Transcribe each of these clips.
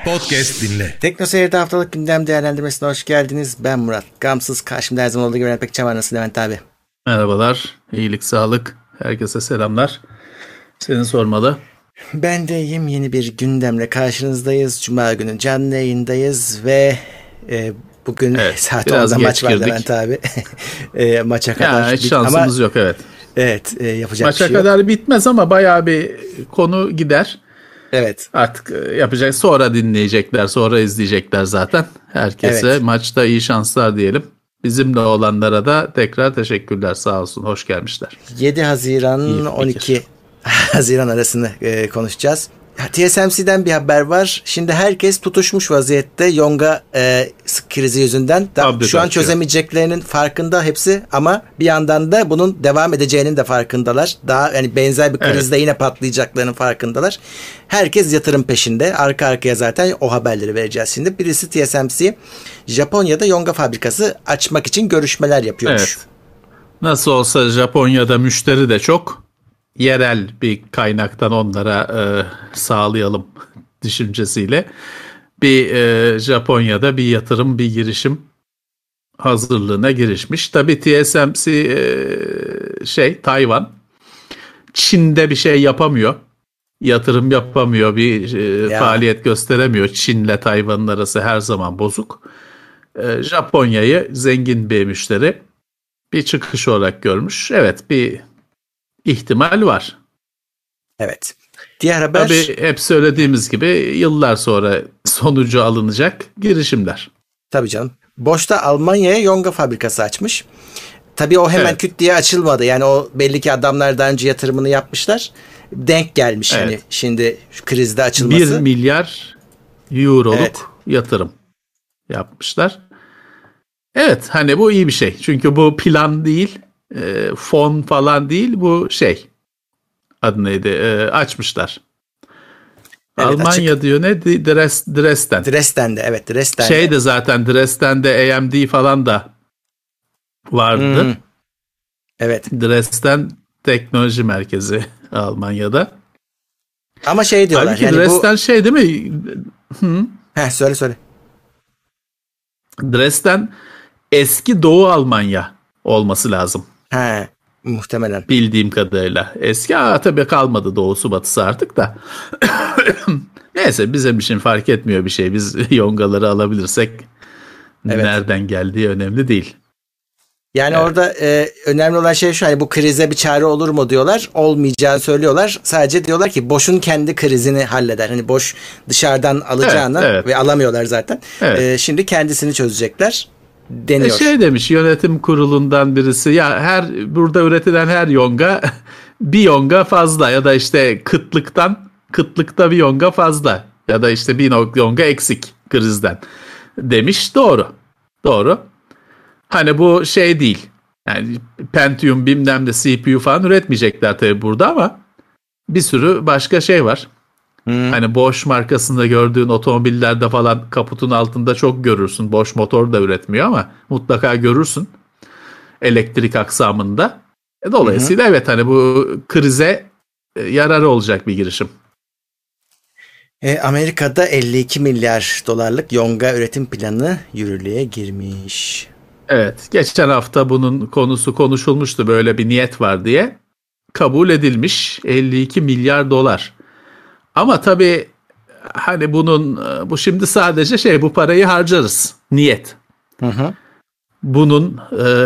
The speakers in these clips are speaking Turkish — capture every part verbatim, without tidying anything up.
Podcast dinle. Tekno Seyir'de haftalık gündem değerlendirmesine hoş geldiniz. Ben Murat. Gamsız, karşımda her zaman olduğu gibi Levent Pekcan var. Nasıl Levent abi? Merhabalar. İyilik, sağlık. Herkese selamlar. Seni sormalı. Ben de iyiyim. Yeni bir gündemle karşınızdayız. Cuma günü canlı yayındayız ve e, bugün evet, saat onda maç var Levent abi. e, maça kadar. Ya, hiç şansımız ama, yok evet. Evet e, yapacak maça bir şey yok. Maça kadar bitmez ama bayağı bir konu gider. Evet. Artık yapacak, sonra dinleyecekler, sonra izleyecekler zaten. Herkese evet. Maçta iyi şanslar diyelim. Bizimle olanlara da tekrar teşekkürler, sağ olsun, hoş gelmişler. yedi Haziran on iki Haziran arasını e, konuşacağız. T S M C'den bir haber var. Şimdi herkes tutuşmuş vaziyette Yonga e, krizi yüzünden. Da, şu an çözemeyeceklerinin farkında hepsi ama bir yandan da bunun devam edeceğinin de farkındalar. Daha yani benzer bir krizde evet. yine patlayacaklarının farkındalar. Herkes yatırım peşinde. Arka arkaya zaten o haberleri vereceğiz şimdi. Birisi T S M C Japonya'da Yonga fabrikası açmak için görüşmeler yapıyormuş. Evet. Nasıl olsa Japonya'da müşteri de çok. Yerel bir kaynaktan onlara e, sağlayalım düşüncesiyle bir e, Japonya'da bir yatırım, bir girişim hazırlığına girişmiş. Tabii T S M C e, şey Tayvan, Çin'de bir şey yapamıyor, yatırım yapamıyor, bir e, faaliyet gösteremiyor. Çin'le Tayvan'ın arası her zaman bozuk. E, Japonya'yı zengin bir müşteri bir çıkış olarak görmüş. Evet, bir İhtimal var. Evet. Diğer haber... Tabii hep söylediğimiz gibi yıllar sonra sonucu alınacak girişimler. Tabii canım. Boş'ta Almanya'ya Yonga fabrikası açmış. Tabii o hemen evet. küt diye açılmadı. Yani o belli ki adamlar daha önce yatırımını yapmışlar. Denk gelmiş evet. hani şimdi krizde açılması. Bir milyar euroluk evet. yatırım yapmışlar. Evet, hani bu iyi bir şey. Çünkü bu plan değil. E, fon falan değil, bu şey adı neydi e, açmışlar. Evet, Almanya açık. Diyor ne Dres, Dresden. Dresden'de evet Dresden'de. Şey de zaten Dresden'de A M D falan da vardı. Hmm. Evet. Dresden Teknoloji Merkezi Almanya'da. Ama şey diyorlar. Halbuki yani Dresden bu... şey değil mi? Hı. Heh, söyle söyle. Dresden eski Doğu Almanya olması lazım. He, muhtemelen. Bildiğim kadarıyla. Eski aa, tabii kalmadı doğusu batısı artık da. Neyse bizim için fark etmiyor bir şey. Biz Yongaları alabilirsek evet. nereden geldiği önemli değil. Yani evet. orada e, önemli olan şey şu, hani bu krize bir çare olur mu diyorlar. Olmayacağını söylüyorlar. Sadece diyorlar ki Boş'un kendi krizini halleder. Hani Boş dışarıdan alacağını evet, evet. ve alamıyorlar zaten. Evet. E, şimdi kendisini çözecekler. Deniyor. E şey demiş yönetim kurulundan birisi, ya her burada üretilen her yonga bir yonga fazla, ya da işte kıtlıktan kıtlıkta bir yonga fazla, ya da işte bir yonga eksik krizden demiş. Doğru. Doğru. Hani bu şey değil. Yani Pentium bilmem de C P U falan üretmeyecekler tabii burada ama bir sürü başka şey var. Hmm. Hani Bosch markasında gördüğün otomobillerde falan kaputun altında çok görürsün. Bosch motor da üretmiyor ama mutlaka görürsün elektrik aksamında. E dolayısıyla hmm. evet hani bu krize yararı olacak bir girişim. E, Amerika'da elli iki milyar dolarlık Yonga üretim planı yürürlüğe girmiş. Evet, geçen hafta bunun konusu konuşulmuştu, böyle bir niyet var diye. Kabul edilmiş elli iki milyar dolar. Ama tabii hani bunun bu şimdi sadece şey, bu parayı harcarız. Niyet. Hı hı. Bunun e,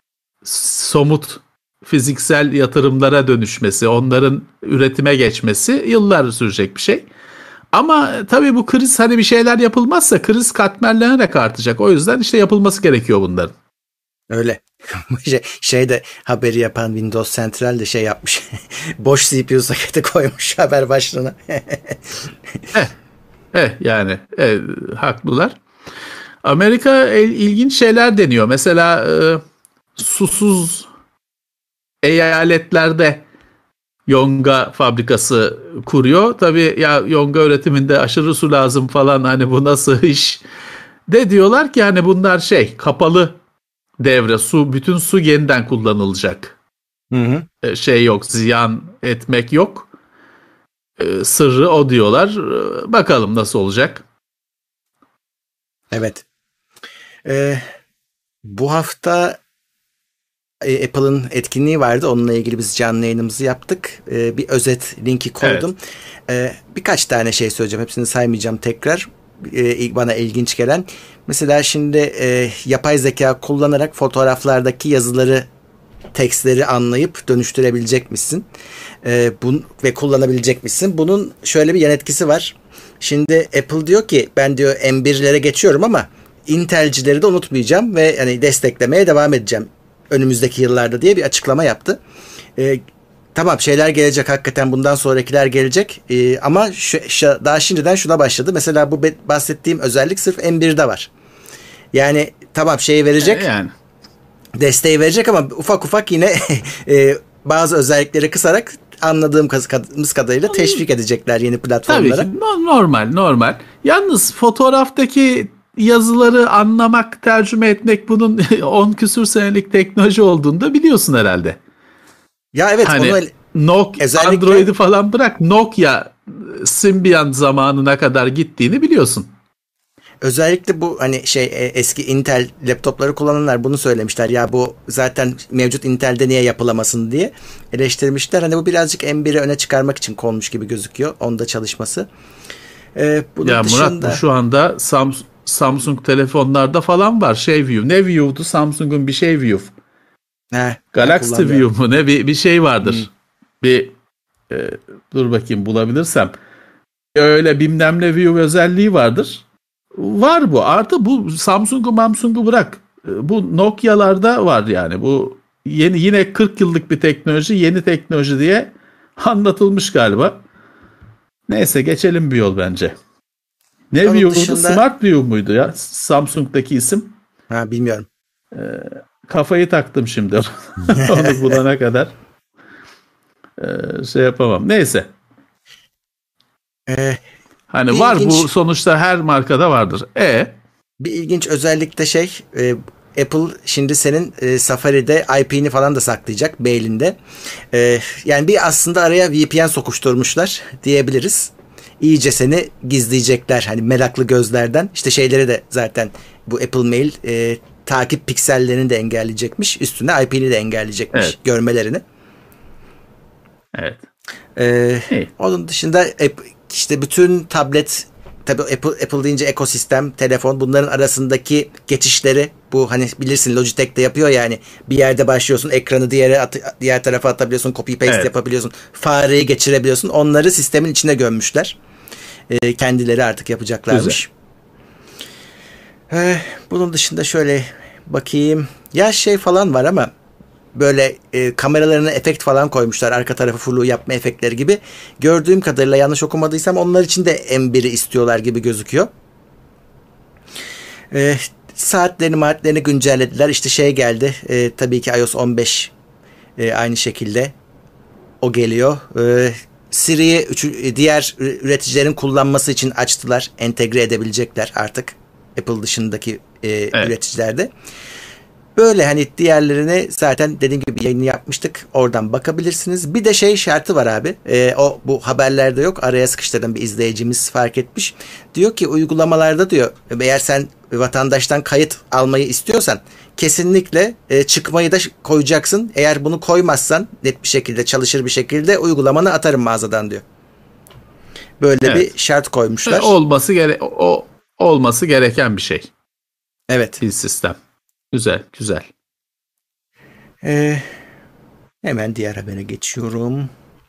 somut fiziksel yatırımlara dönüşmesi, onların üretime geçmesi yıllar sürecek bir şey. Ama tabii bu kriz, hani bir şeyler yapılmazsa kriz katmerlenerek artacak. O yüzden işte yapılması gerekiyor bunların. Öyle. şey, şey de haberi yapan Windows Central de şey yapmış. Boş C P U soketi koymuş haber başlığına. eh, eh, yani eh, haklılar. Amerika el, ilginç şeyler deniyor. Mesela e, susuz eyaletlerde yonga fabrikası kuruyor. Tabii ya yonga üretiminde aşırı su lazım falan, hani bu nasıl iş? De diyorlar ki hani bunlar şey, kapalı devre, su, bütün su yeniden kullanılacak. Hı hı. Şey yok, ziyan etmek yok. Sırrı o diyorlar. Bakalım nasıl olacak. Evet. Ee, bu hafta e, Apple'ın etkinliği vardı. Onunla ilgili biz canlı yayınımızı yaptık. Ee, bir özet linki koydum. Evet. Ee, birkaç tane şey söyleyeceğim. Hepsini saymayacağım tekrar. Ee, bana ilginç gelen. Mesela şimdi e, yapay zeka kullanarak fotoğraflardaki yazıları, tekstleri anlayıp dönüştürebilecek misin? Ee, bun, ve kullanabilecek misin? Bunun şöyle bir yan etkisi var. Şimdi Apple diyor ki ben diyor M bir'lere geçiyorum ama Intel'cileri de unutmayacağım ve hani desteklemeye devam edeceğim önümüzdeki yıllarda diye bir açıklama yaptı. Ee, tamam şeyler gelecek, hakikaten bundan sonrakiler gelecek ee, ama şu, şu, daha şimdiden şuna başladı. Mesela bu bahsettiğim özellik sırf M bir'de var. Yani tamam şeyi verecek. Yani. Desteği verecek ama ufak ufak yine e, bazı özellikleri kısarak anladığımız kadarıyla teşvik edecekler yeni platformlara. Tabii ki normal normal. Yalnız fotoğraftaki yazıları anlamak, tercüme etmek bunun on küsür senelik teknoloji olduğunu da biliyorsun herhalde. Ya evet. Hani onu Nokia, özellikle... Android'i falan bırak, Nokia Symbian zamanına kadar gittiğini biliyorsun. Özellikle bu hani şey eski Intel laptopları kullananlar bunu söylemişler. Ya bu zaten mevcut Intel'de niye yapılamasın diye eleştirmişler. Hani bu birazcık M bir'i öne çıkarmak için konmuş gibi gözüküyor. Onda çalışması. Ee, bunun ya dışında... Murat bu şu anda Samsung, Samsung telefonlarda falan var. Şey View. Ne View'du? Samsung'un bir şey View. He, Galaxy View mu ne? Bir, bir şey vardır. Hmm. Bir e, dur bakayım bulabilirsem. Öyle bilmem ne View özelliği vardır. Var bu. Artı bu Samsung'u Samsung'u bırak. Bu Nokia'larda var yani. Bu yeni yine kırk yıllık bir teknoloji, yeni teknoloji diye anlatılmış galiba. Neyse geçelim bir yol bence. Ne Onun View'du? dışında... Smart View muydu ya? Samsung'daki isim. Ha bilmiyorum. Ee, kafayı taktım şimdi. Onu bulana kadar. Ee, şey yapamam. Neyse. Eee Hani var ilginç, bu sonuçta her markada vardır. E bir ilginç özellik de şey e, Apple şimdi senin e, Safari'de I P'ni falan da saklayacak mailinde. E, yani bir aslında araya V P N sokuşturmuşlar diyebiliriz. İyice seni gizleyecekler hani meraklı gözlerden. İşte şeyleri de zaten bu Apple Mail e, takip piksellerini de engelleyecekmiş. Üstüne I P'ni de engelleyecekmiş, evet, görmelerini. Evet. E, hey. Onun dışında işte bütün tablet, tabii Apple, Apple deyince ekosistem, telefon, bunların arasındaki geçişleri, bu hani bilirsin Logitech de yapıyor yani, bir yerde başlıyorsun ekranı diğer at, diğer tarafa atabiliyorsun, copy paste, evet, yapabiliyorsun, fareyi geçirebiliyorsun, onları sistemin içine gömmüşler. Ee, kendileri artık yapacaklarmış. Ee, bunun dışında şöyle bakayım, ya şey falan var ama böyle e, kameralarına efekt falan koymuşlar. Arka tarafı flu yapma efektleri gibi. Gördüğüm kadarıyla, yanlış okumadıysam, onlar için de M bir'i istiyorlar gibi gözüküyor. E, saatlerini maatlerini güncellediler. İşte şey geldi. E, tabii ki iOS on beş e, aynı şekilde o geliyor. E, Siri'yi diğer üreticilerin kullanması için açtılar. Entegre edebilecekler artık Apple dışındaki e, evet. üreticilerde. Böyle hani diğerlerini zaten dediğim gibi yayını yapmıştık. Oradan bakabilirsiniz. Bir de şey şartı var abi. E, o bu haberlerde yok. Araya sıkıştırdım, bir izleyicimiz fark etmiş. Diyor ki uygulamalarda diyor, eğer sen vatandaştan kayıt almayı istiyorsan kesinlikle e, çıkmayı da koyacaksın. Eğer bunu koymazsan net bir şekilde, çalışır bir şekilde uygulamanı atarım mağazadan diyor. Böyle evet. bir şart koymuşlar. E, olması gere o olması gereken bir şey. Evet. Bir sistem. Güzel, güzel. Ee, hemen diğer habere geçiyorum.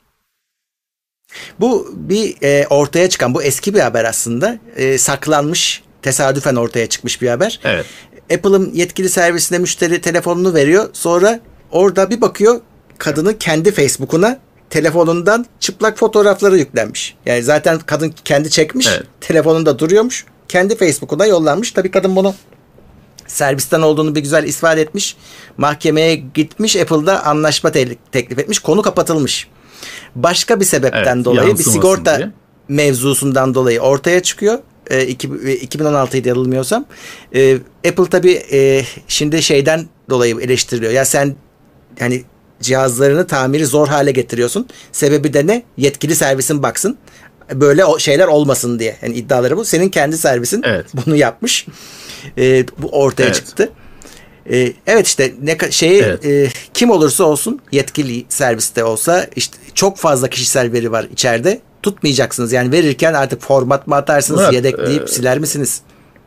Bu bir e, ortaya çıkan, bu eski bir haber aslında. E, saklanmış, tesadüfen ortaya çıkmış bir haber. Evet. Apple'ın yetkili servisine müşteri telefonunu veriyor. Sonra orada bir bakıyor, kadının kendi Facebook'una telefonundan çıplak fotoğrafları yüklenmiş. Yani zaten kadın kendi çekmiş, evet, telefonunda duruyormuş. Kendi Facebook'una yollanmış. Tabii kadın bunu servisten olduğunu bir güzel ispat etmiş. Mahkemeye gitmiş. Apple'da anlaşma te- teklif etmiş. Konu kapatılmış. Başka bir sebepten evet, dolayı, bir sigorta diye. mevzusundan dolayı ortaya çıkıyor. E, iki bin on altıydı yanılmıyorsam. E, Apple tabii e, şimdi şeyden dolayı eleştiriliyor. Ya sen hani cihazlarını tamiri zor hale getiriyorsun. Sebebi de ne? Yetkili servisin baksın. böyle o şeyler olmasın diye. Yani iddiaları bu. Senin kendi servisin evet. bunu yapmış. E, bu ortaya evet. çıktı. E, evet işte ne şeyi evet. e, kim olursa olsun yetkili serviste olsa işte çok fazla kişisel veri var içeride. Tutmayacaksınız. Yani verirken artık format mı atarsınız, Murat, yedekleyip e, siler misiniz?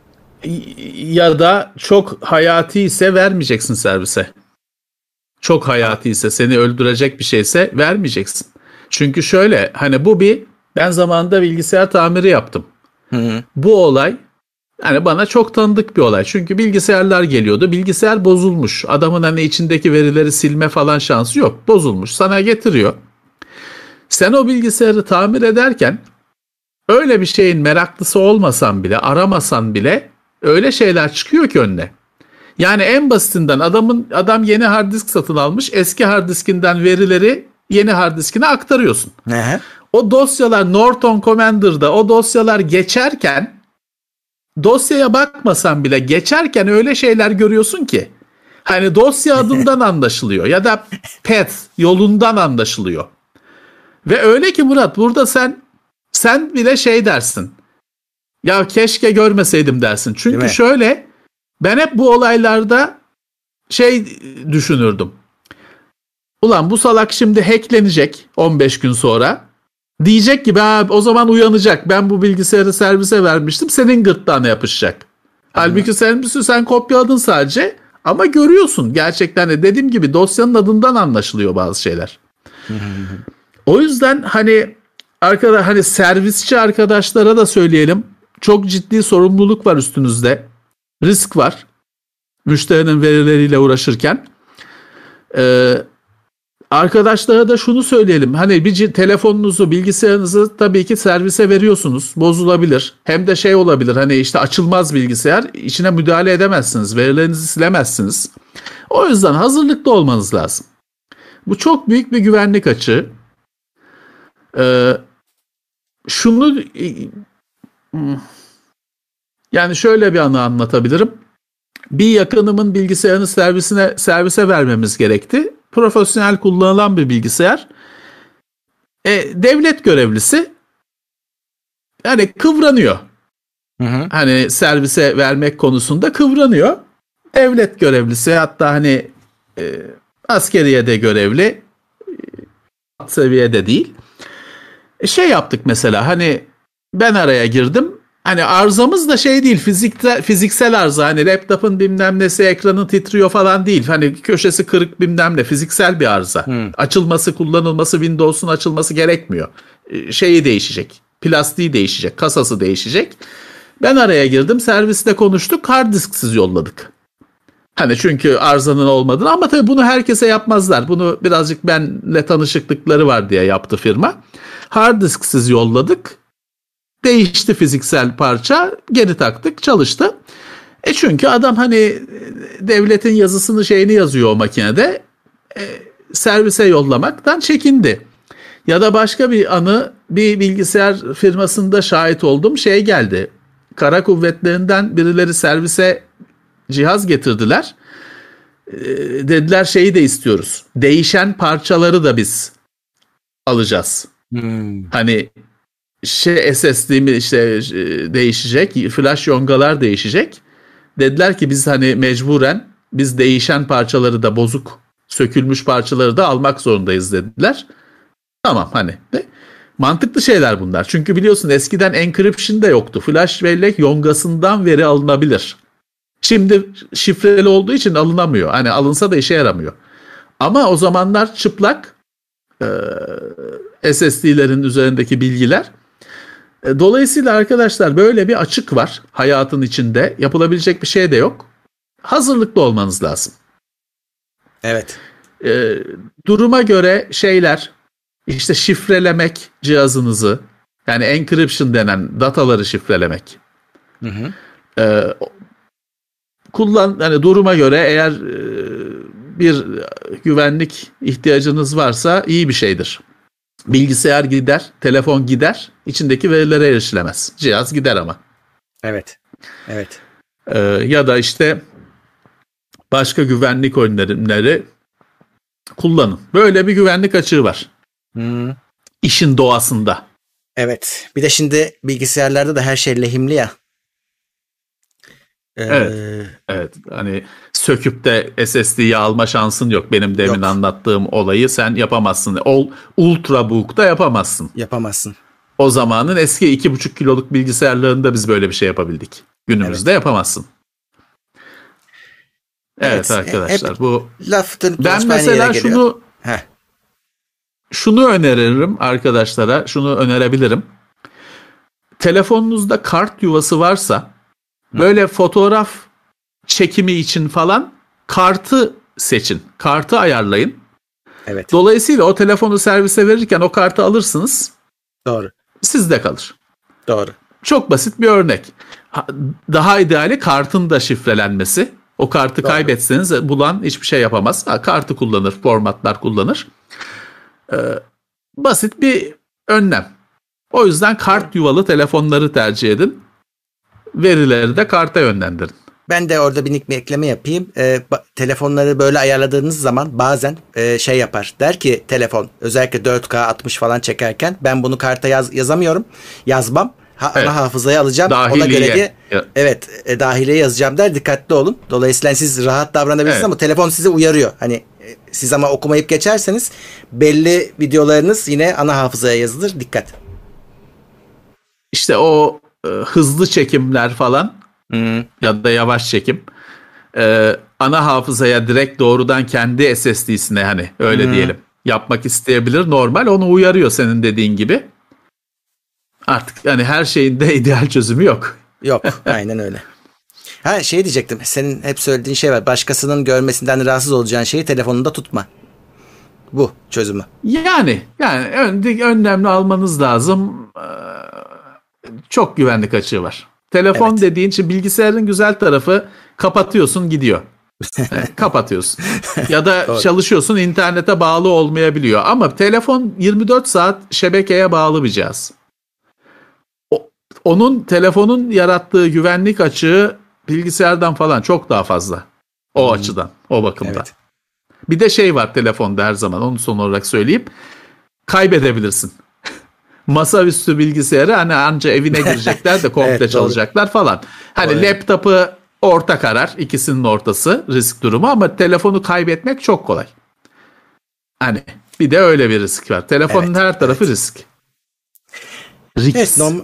Ya da çok hayati ise vermeyeceksin servise. Çok hayati ise, seni öldürecek bir şeyse vermeyeceksin. Çünkü şöyle, hani bu bir, ben zamanında bilgisayar tamiri yaptım. Hı hı. Bu olay hani bana çok tanıdık bir olay. Çünkü bilgisayarlar geliyordu. Bilgisayar bozulmuş. Adamın hani içindeki verileri silme falan şansı yok. Bozulmuş. Sana getiriyor. Sen o bilgisayarı tamir ederken öyle bir şeyin meraklısı olmasan bile, aramasan bile öyle şeyler çıkıyor ki önüne. Yani en basitinden adamın adam yeni hard disk satın almış. Eski hard diskinden verileri yeni hard diskine aktarıyorsun. Ne? O dosyalar Norton Commander'da o dosyalar geçerken dosyaya bakmasan bile geçerken öyle şeyler görüyorsun ki hani dosya adından anlaşılıyor ya da path yolundan anlaşılıyor. Ve öyle ki Murat, burada sen sen bile şey dersin. Ya keşke görmeseydim dersin. Çünkü şöyle, ben hep bu olaylarda şey düşünürdüm. Ulan bu salak şimdi hacklenecek on beş gün sonra. Diyecek ki ben o zaman uyanacak. Ben bu bilgisayarı servise vermiştim. Senin gırtlağına yapışacak. Hı. Halbuki sen, sen kopyaladın sadece. Ama görüyorsun gerçekten de dediğim gibi dosyanın adından anlaşılıyor bazı şeyler. Hı hı. O yüzden hani arkadaş, hani servisçi arkadaşlara da söyleyelim. Çok ciddi sorumluluk var üstünüzde. Risk var. Müşterinin verileriyle uğraşırken. Ee, arkadaşlara da şunu söyleyelim. Hani bir telefonunuzu, bilgisayarınızı tabii ki servise veriyorsunuz. Bozulabilir. Hem de şey olabilir. Hani işte açılmaz bilgisayar. İçine müdahale edemezsiniz. Verilerinizi silemezsiniz. O yüzden hazırlıklı olmanız lazım. Bu çok büyük bir güvenlik açığı. Ee, şunu yani şöyle bir anı anlatabilirim. Bir yakınımın bilgisayarını servisine servise vermemiz gerekti. Profesyonel kullanılan bir bilgisayar. E, devlet görevlisi yani kıvranıyor. Hı hı. Hani servise vermek konusunda kıvranıyor. Devlet görevlisi, hatta hani e, askeriyede görevli, alt seviyede değil. E, şey yaptık mesela, hani ben araya girdim. Hani arızamız da şey değil, fiziksel, fiziksel arıza. Hani laptopun bilmem nesi, ekranı titriyor falan değil. Hani köşesi kırık bilmem ne, fiziksel bir arıza. Hmm. Açılması, kullanılması, Windows'un açılması gerekmiyor. Şeyi değişecek, plastiği değişecek, kasası değişecek. Ben araya girdim, serviste konuştuk, hard disksiz yolladık. Hani çünkü arızanın olmadığını, ama tabii bunu herkese yapmazlar. Bunu birazcık benle tanışıklıkları var diye yaptı firma. Hard disksiz yolladık. Değişti fiziksel parça, geri taktık, çalıştı. E çünkü adam hani devletin yazısını, şeyini yazıyor o makinede, e, servise yollamaktan çekindi. Ya da başka bir anı, bir bilgisayar firmasında şahit oldum, şey geldi. Kara kuvvetlerinden birileri servise cihaz getirdiler. E, dediler şeyi de istiyoruz. Değişen parçaları da biz alacağız. Hmm. Hani şey S S D mi işte değişecek, flash yongalar değişecek. Dediler ki biz hani mecburen biz değişen parçaları da, bozuk, sökülmüş parçaları da almak zorundayız dediler. Tamam, hani de mantıklı şeyler bunlar. Çünkü biliyorsun eskiden encryption da yoktu. Flash bellek yongasından veri alınabilir. Şimdi şifreli olduğu için alınamıyor. Hani alınsa da işe yaramıyor. Ama o zamanlar çıplak e, S S D'lerin üzerindeki bilgiler. Dolayısıyla arkadaşlar böyle bir açık var hayatın içinde. Yapılabilecek bir şey de yok. Hazırlıklı olmanız lazım. Evet. Ee, duruma göre şeyler, işte şifrelemek cihazınızı, yani encryption denen dataları şifrelemek. Hı hı. Ee, kullan, yani duruma göre eğer e, bir güvenlik ihtiyacınız varsa iyi bir şeydir. Bilgisayar gider, telefon gider, içindeki verilere erişilemez. Cihaz gider ama. Evet, evet. Ee, ya da işte başka güvenlik önlemleri kullanın. Böyle bir güvenlik açığı var. Hmm. İşin doğasında. Evet. Bir de şimdi bilgisayarlarda da her şey lehimli ya. Ee, evet. Evet. Hani söküp de S S D'yi alma şansın yok. Benim demin yok. anlattığım olayı sen yapamazsın. Ol, Ultrabook'ta yapamazsın. Yapamazsın. O zamanın eski iki buçuk kiloluk bilgisayarlarında biz böyle bir şey yapabildik. Günümüzde evet. yapamazsın. Evet, evet arkadaşlar hep bu ben mesela şunu Heh. şunu öneririm arkadaşlara, şunu önerebilirim. Telefonunuzda kart yuvası varsa Hı. böyle fotoğraf çekimi için falan kartı seçin. Kartı ayarlayın. Evet. Dolayısıyla o telefonu servise verirken o kartı alırsınız. Doğru. Sizde kalır. Doğru. Çok basit bir örnek. Daha ideali kartın da şifrelenmesi. O kartı Doğru. kaybetseniz bulan hiçbir şey yapamaz. Ha, kartı kullanır, formatlar kullanır. Ee, basit bir önlem. O yüzden kart yuvalı telefonları tercih edin. Verileri de karta yönlendirin. Ben de orada minik bir ekleme yapayım. Ee, ba- telefonları böyle ayarladığınız zaman bazen e, şey yapar. Der ki telefon özellikle dört K altmış falan çekerken ben bunu karta yaz- yazamıyorum. Yazmam. Ha, evet. Ana hafızaya alacağım. Dahiliye. Ona göre de evet e, dahiliye yazacağım der. Dikkatli olun. Dolayısıyla siz rahat davranabilirsiniz evet. ama telefon sizi uyarıyor. Hani e, siz ama okumayıp geçerseniz belli videolarınız yine ana hafızaya yazılır. Dikkat. İşte o e, hızlı çekimler falan hmm. ya da yavaş çekim e, ana hafızaya direkt doğrudan kendi S S D'sine hani öyle hmm. diyelim yapmak isteyebilir. Normal onu uyarıyor senin dediğin gibi. Artık yani her şeyin de ideal çözümü yok. Yok, aynen öyle. Ha şey diyecektim. Senin hep söylediğin şey var. Başkasının görmesinden rahatsız olacağın şeyi telefonunda tutma. Bu çözümü. Yani yani ön, önlemli almanız lazım. Ee, çok güvenlik açığı var. Telefon evet. dediğin için bilgisayarın güzel tarafı kapatıyorsun gidiyor. Yani kapatıyorsun. Ya da çalışıyorsun internete bağlı olmayabiliyor. Ama telefon yirmi dört saat şebekeye bağlı bir cihaz. Onun telefonun yarattığı güvenlik açığı bilgisayardan falan çok daha fazla. O hmm. açıdan, o bakımdan. Evet. Bir de şey var telefonda her zaman onu son olarak söyleyeyim. Kaybedebilirsin. Masaüstü bilgisayarı hani anca evine girecekler de komple evet, çalacaklar falan. Hani doğru. Laptopu orta karar, ikisinin ortası risk durumu ama telefonu kaybetmek çok kolay. Hani bir de öyle bir risk var. Telefonun evet, her tarafı evet. risk. Risk. Evet, norm-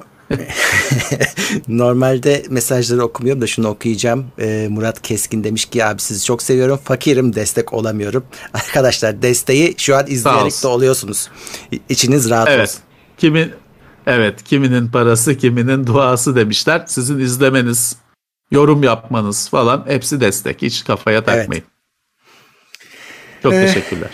Normalde mesajları okumuyorum da şunu okuyacağım. Ee, Murat Keskin demiş ki abi sizi çok seviyorum. Fakirim destek olamıyorum. Arkadaşlar desteği şu an izleyerek de oluyorsunuz. İçiniz rahat evet. olsun. Kimin evet kiminin parası kiminin duası demişler. Sizin izlemeniz, yorum yapmanız falan hepsi destek. Hiç kafaya takmayın. Evet. Çok ee, teşekkürler.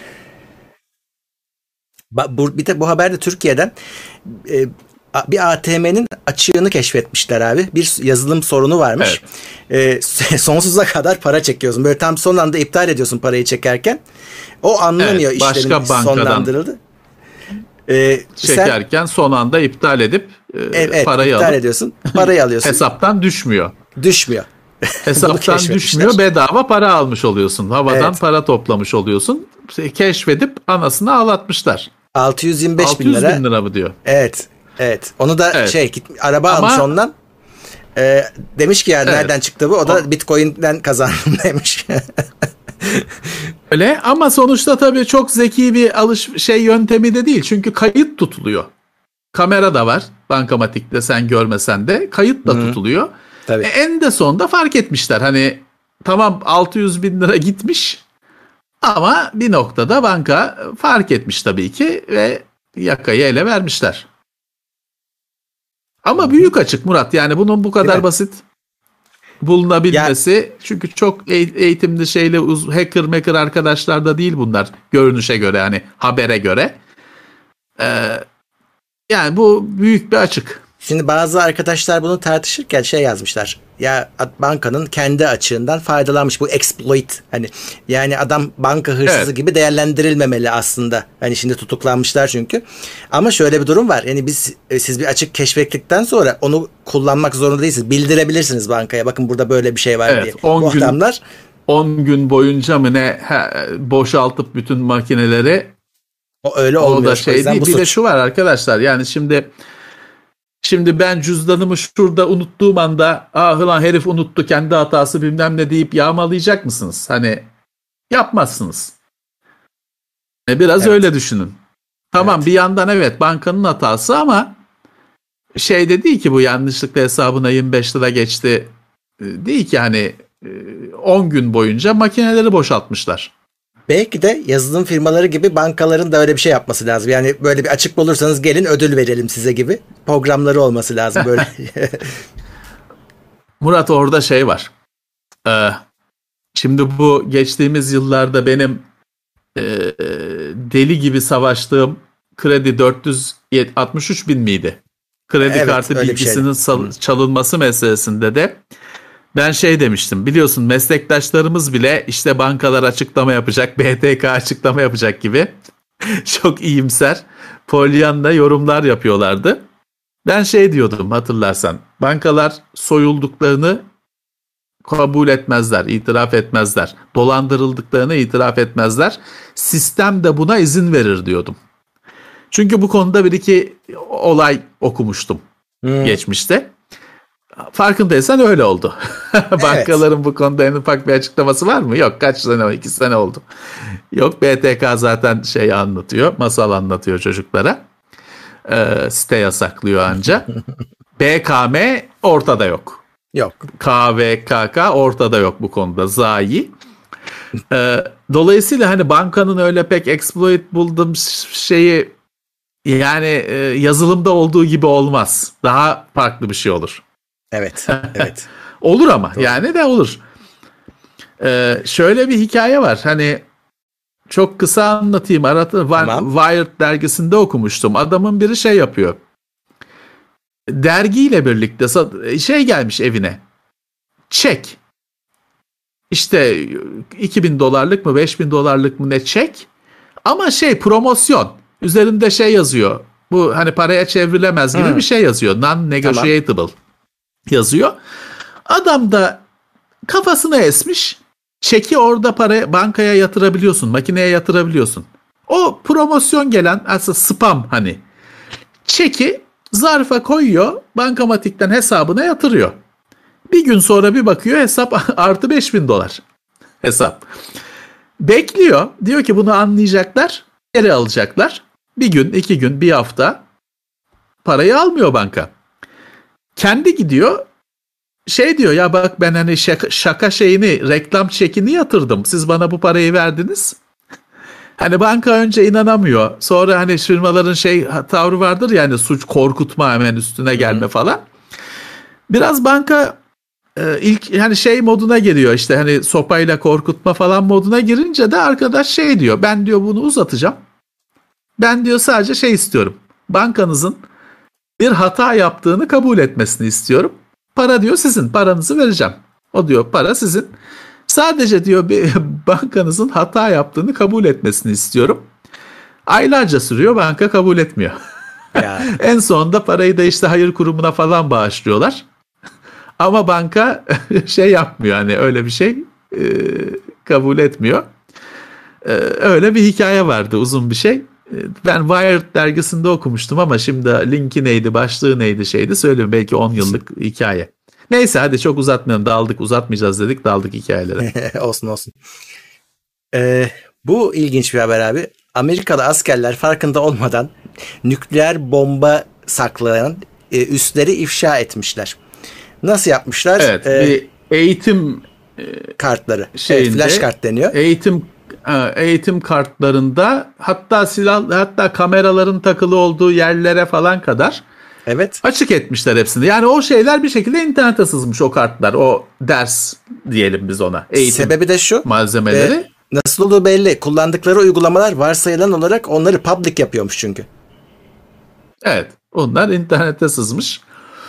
Bu, bir de bu haber de Türkiye'den e, bir A T M'nin açığını keşfetmişler abi. Bir yazılım sorunu varmış. Evet. E, sonsuza kadar para çekiyorsun. Böyle tam son anda iptal ediyorsun parayı çekerken. O anlamıyor evet, işlerin sonlandırıldı. E, çekerken sen, son anda iptal edip e, evet, parayı iptal alıp ediyorsun. Parayı alıyorsun. Hesaptan düşmüyor. Düşmüyor. Hesaptan düşmüyor. Bedava para almış oluyorsun. Havadan evet. para toplamış oluyorsun. Keşfedip anasını ağlatmışlar. altı yüz yirmi beş altı yüz bin lira. bin lira mı diyor? Evet. Evet. Onu da evet. şey araba ama, almış ondan. Ee, demiş ki yani evet. nereden çıktı bu? O da o, Bitcoin'den kazandım demiş. Öyle ama sonuçta tabii çok zeki bir alış şey yöntemi de değil. Çünkü kayıt tutuluyor. Kamera da var. Bankamatikte sen görmesen de kayıt da Hı-hı. tutuluyor. Tabii. E, en de sonunda fark etmişler. Hani tamam altı yüz bin lira gitmiş ama bir noktada banka fark etmiş tabii ki ve yakayı ele vermişler. Ama büyük açık Murat. Yani bunun bu kadar basit bulunabilmesi. Ya, çünkü çok eğitimli şeyle uz- hacker maker arkadaşlar da değil bunlar. Görünüşe göre hani habere göre. Ee, yani bu büyük bir açık. Şimdi bazı arkadaşlar bunu tartışırken şey yazmışlar. Ya bankanın kendi açığından faydalanmış. Bu exploit. Hani yani adam banka hırsızı evet. gibi değerlendirilmemeli aslında. Hani şimdi tutuklanmışlar çünkü. Ama şöyle bir durum var. Yani biz siz bir açık keşfettikten sonra onu kullanmak zorunda değilsiniz. Bildirebilirsiniz bankaya. Bakın burada böyle bir şey var evet, diye. Bu gün, adamlar on gün boyunca mı ne he, boşaltıp bütün makineleri o öyle olmuyor. O da şey değil. Bir suç. De şu var arkadaşlar. Yani şimdi Şimdi ben cüzdanımı şurada unuttuğum anda ah lan herif unuttu kendi hatası bilmem ne deyip yağmalayacak mısınız? Hani yapmazsınız. Biraz evet. Öyle düşünün. Tamam evet. Bir yandan evet bankanın hatası ama şey de değil ki bu yanlışlıkla hesabına yirmi beş lira geçti. Değil ki hani on gün boyunca makineleri boşaltmışlar. Belki de yazılım firmaları gibi bankaların da öyle bir şey yapması lazım. Yani böyle bir açık bulursanız gelin ödül verelim size gibi programları olması lazım böyle. Murat orada şey var. Ee, şimdi bu geçtiğimiz yıllarda benim e, deli gibi savaştığım kredi dört yüz altmış üç bin miydi? Kredi evet, kartı bilgisinin sal- çalınması meselesinde de ben şey demiştim, biliyorsun meslektaşlarımız bile işte bankalar açıklama yapacak, B T K açıklama yapacak gibi çok iyimser, polyanla yorumlar yapıyorlardı. Ben şey diyordum hatırlarsan, bankalar soyulduklarını kabul etmezler, itiraf etmezler. Dolandırıldıklarını itiraf etmezler. Sistem de buna izin verir diyordum. Çünkü bu konuda bir iki olay okumuştum hmm. geçmişte. Farkındaysan öyle oldu. Bankaların evet. Bu konuda en ufak bir açıklaması var mı? Yok. Kaç sene, iki sene oldu. Yok, B T K zaten şey anlatıyor, masal anlatıyor çocuklara. Ee, site yasaklıyor anca. B K M ortada yok. Yok. K V K K ortada yok bu konuda. Zayi. Ee, dolayısıyla hani bankanın öyle pek exploit buldum şeyi yani e, yazılımda olduğu gibi olmaz. Daha farklı bir şey olur. Evet. Evet. Olur ama doğru. Yani de olur. Ee, şöyle bir hikaye var. Hani çok kısa anlatayım. Arada tamam. Wired dergisinde okumuştum. Adamın biri şey yapıyor. Dergiyle birlikte şey gelmiş evine. Çek. İşte iki bin dolarlık mı beş bin dolarlık mı ne çek. Ama şey promosyon. Üzerinde şey yazıyor. Bu hani paraya çevrilemez gibi hmm. bir şey yazıyor. Non-negotiable tamam. yazıyor. Adam da kafasını esmiş. Çeki orada paraya, bankaya yatırabiliyorsun. Makineye yatırabiliyorsun. O promosyon gelen aslında spam hani. Çeki zarfa koyuyor. Bankamatikten hesabına yatırıyor. Bir gün sonra bir bakıyor hesap artı beş bin dolar. Hesap. Bekliyor. Diyor ki bunu anlayacaklar. Geri alacaklar. Bir gün, iki gün, bir hafta parayı almıyor banka. Kendi gidiyor. Şey diyor ya bak ben hani şaka, şaka şeyini, reklam çekini yatırdım. Siz bana bu parayı verdiniz. Hani banka önce inanamıyor. Sonra hani firmaların şey tavrı vardır ya hani suç korkutma hemen üstüne gelme Hı-hı. falan. Biraz banka e, ilk hani şey moduna giriyor işte hani sopayla korkutma falan moduna girince de arkadaş şey diyor. Ben diyor bunu uzatacağım. Ben diyor sadece şey istiyorum. Bankanızın bir hata yaptığını kabul etmesini istiyorum. Para diyor sizin, paranızı vereceğim. O diyor para sizin. Sadece diyor bir bankanızın hata yaptığını kabul etmesini istiyorum. Aylarca sürüyor, banka kabul etmiyor. Ya. En sonunda parayı da işte hayır kurumuna falan bağışlıyorlar. Ama banka şey yapmıyor hani öyle bir şey e, kabul etmiyor. E, öyle bir hikaye vardı uzun bir şey. Ben Wired dergisinde okumuştum ama şimdi linki neydi, başlığı neydi şeydi söyleyeyim belki on yıllık hikaye. Neyse hadi çok uzatmayalım daldık uzatmayacağız dedik daldık hikayelere. olsun olsun. Ee, bu ilginç bir haber abi. Amerikalı askerler farkında olmadan nükleer bomba saklayan e, üsleri ifşa etmişler. Nasıl yapmışlar? Evet ee, bir eğitim e, kartları. Şeyinde, evet, flash kart deniyor. Eğitim eğitim kartlarında hatta silah hatta kameraların takılı olduğu yerlere falan kadar evet. açık etmişler hepsini. Yani o şeyler bir şekilde internete sızmış o kartlar. O ders diyelim biz ona. Eğitim sebebi de şu. Malzemeleri. E, nasıl olduğu belli. Kullandıkları uygulamalar varsayılan olarak onları public yapıyormuş çünkü. Evet. Onlar internete sızmış.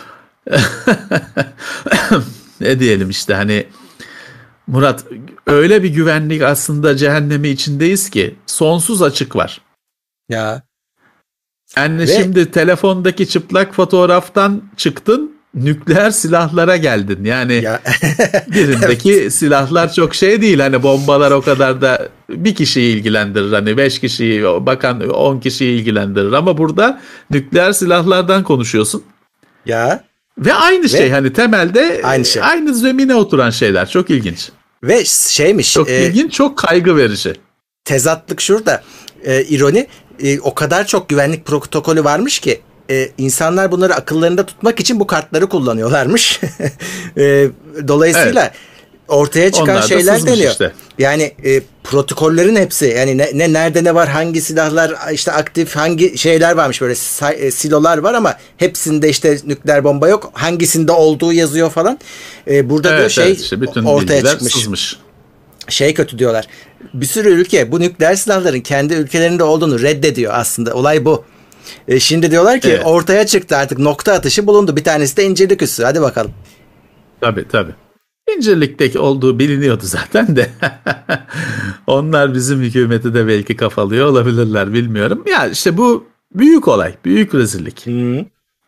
Ne diyelim işte hani Murat öyle bir güvenlik aslında cehennemi içindeyiz ki sonsuz açık var. Ya. Yani Ve... şimdi telefondaki çıplak fotoğraftan çıktın nükleer silahlara geldin. Yani ya. birindeki evet. silahlar çok şey değil. Hani bombalar o kadar da bir kişiyi ilgilendirir. Hani beş kişiyi bakan on kişiyi ilgilendirir. Ama burada nükleer silahlardan konuşuyorsun. Ya. Ve aynı Ve şey hani temelde aynı, şey. aynı zemine oturan şeyler. Çok ilginç. Ve şeymiş. Çok e, ilginç, çok kaygı verici. Tezatlık şurada. E, ironi. E, o kadar çok güvenlik protokolü varmış ki e, insanlar bunları akıllarında tutmak için bu kartları kullanıyorlarmış. e, dolayısıyla evet. ortaya çıkan onlar şeyler deniyor. Işte. Yani e, protokollerin hepsi yani ne, ne nerede ne var, hangi silahlar işte aktif, hangi şeyler varmış, böyle e, silolar var ama hepsinde işte nükleer bomba yok. Hangisinde olduğu yazıyor falan. E, burada evet, diyor şey evet, işte bütün ortaya çıkmış. Sızmış. Şey kötü diyorlar. Bir sürü ülke bu nükleer silahların kendi ülkelerinde olduğunu reddediyor aslında. Olay bu. E, şimdi diyorlar ki evet. ortaya çıktı, artık nokta atışı bulundu. Bir tanesi de İncirlik üssü. Hadi bakalım. Tabii tabii. İncirlik'teki olduğu biliniyordu zaten de. Onlar bizim hükümeti de belki kafalıyor olabilirler, bilmiyorum. Ya işte bu büyük olay, büyük rezillik. Hmm.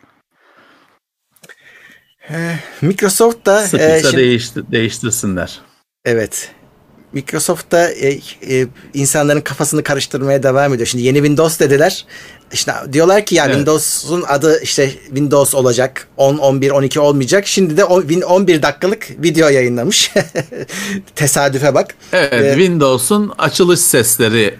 Microsoft da sıkıysa e, şimdi... değiştir, değiştirsinler. Evet. Microsoft da e, e, insanların kafasını karıştırmaya devam ediyor. Şimdi yeni Windows dediler. İşte diyorlar ki ya evet. Windows'un adı işte Windows olacak. on, on bir, on iki olmayacak. Şimdi de on bir dakikalık video yayınlamış. Tesadüfe bak. Evet, ee, Windows'un açılış sesleri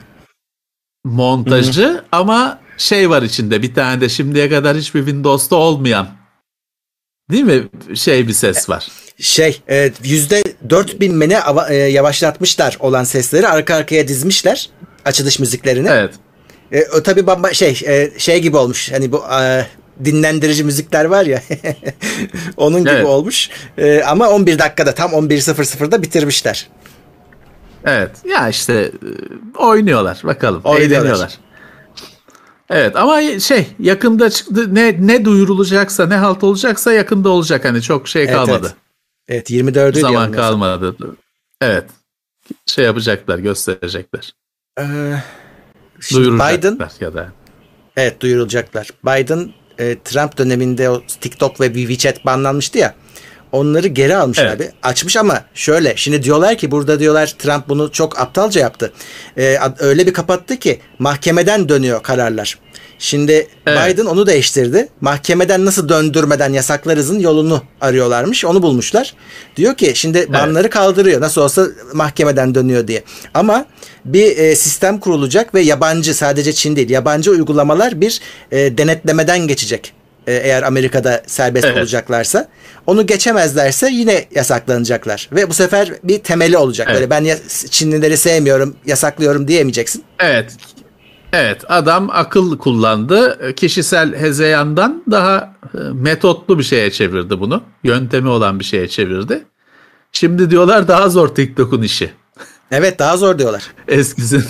montajı hı. ama şey var içinde, bir tane de şimdiye kadar hiçbir Windows'ta olmayan, değil mi? Şey bir ses var. Şey yüzde dört bin mene yavaşlatmışlar olan sesleri, arka arkaya dizmişler açılış müziklerini. Evet. E, o tabii bamba şey e, şey gibi olmuş. Hani bu e, dinlendirici müzikler var ya. onun gibi evet. olmuş. E, ama on bir dakikada, tam on bir sıfır sıfırda bitirmişler. Evet. Ya işte oynuyorlar. Bakalım. Oynuyorlar. Eğleniyorlar. Evet ama şey yakında çıktı, ne ne duyurulacaksa, ne halt olacaksa yakında olacak, hani çok şey kalmadı. Evet, evet. evet yirmi dördü zaman kalmadı. Evet. Şey yapacaklar, gösterecekler. Ee, Biden ya da. Evet, duyurulacaklar. Biden e, Trump döneminde o TikTok ve WeChat banlanmıştı ya. Onları geri almış evet. abi. Açmış ama şöyle. Şimdi diyorlar ki burada diyorlar Trump bunu çok aptalca yaptı. Ee, öyle bir kapattı ki mahkemeden dönüyor kararlar. Şimdi evet. Biden onu değiştirdi. Mahkemeden nasıl döndürmeden yasaklarızın yolunu arıyorlarmış. Onu bulmuşlar. Diyor ki şimdi banları evet. kaldırıyor. Nasıl olsa mahkemeden dönüyor diye. Ama bir e, sistem kurulacak ve yabancı, sadece Çin değil, yabancı uygulamalar bir e, denetlemeden geçecek. Eğer Amerika'da serbest evet. olacaklarsa, onu geçemezlerse yine yasaklanacaklar ve bu sefer bir temeli olacak. Evet. Böyle ben ya, Çinlileri sevmiyorum, yasaklıyorum diyemeyeceksin. Evet. Evet, adam akıl kullandı. Kişisel hezeyandan daha metotlu bir şeye çevirdi bunu. Yöntemi olan bir şeye çevirdi. Şimdi diyorlar daha zor TikTok'un işi. Evet, daha zor diyorlar. Eskisi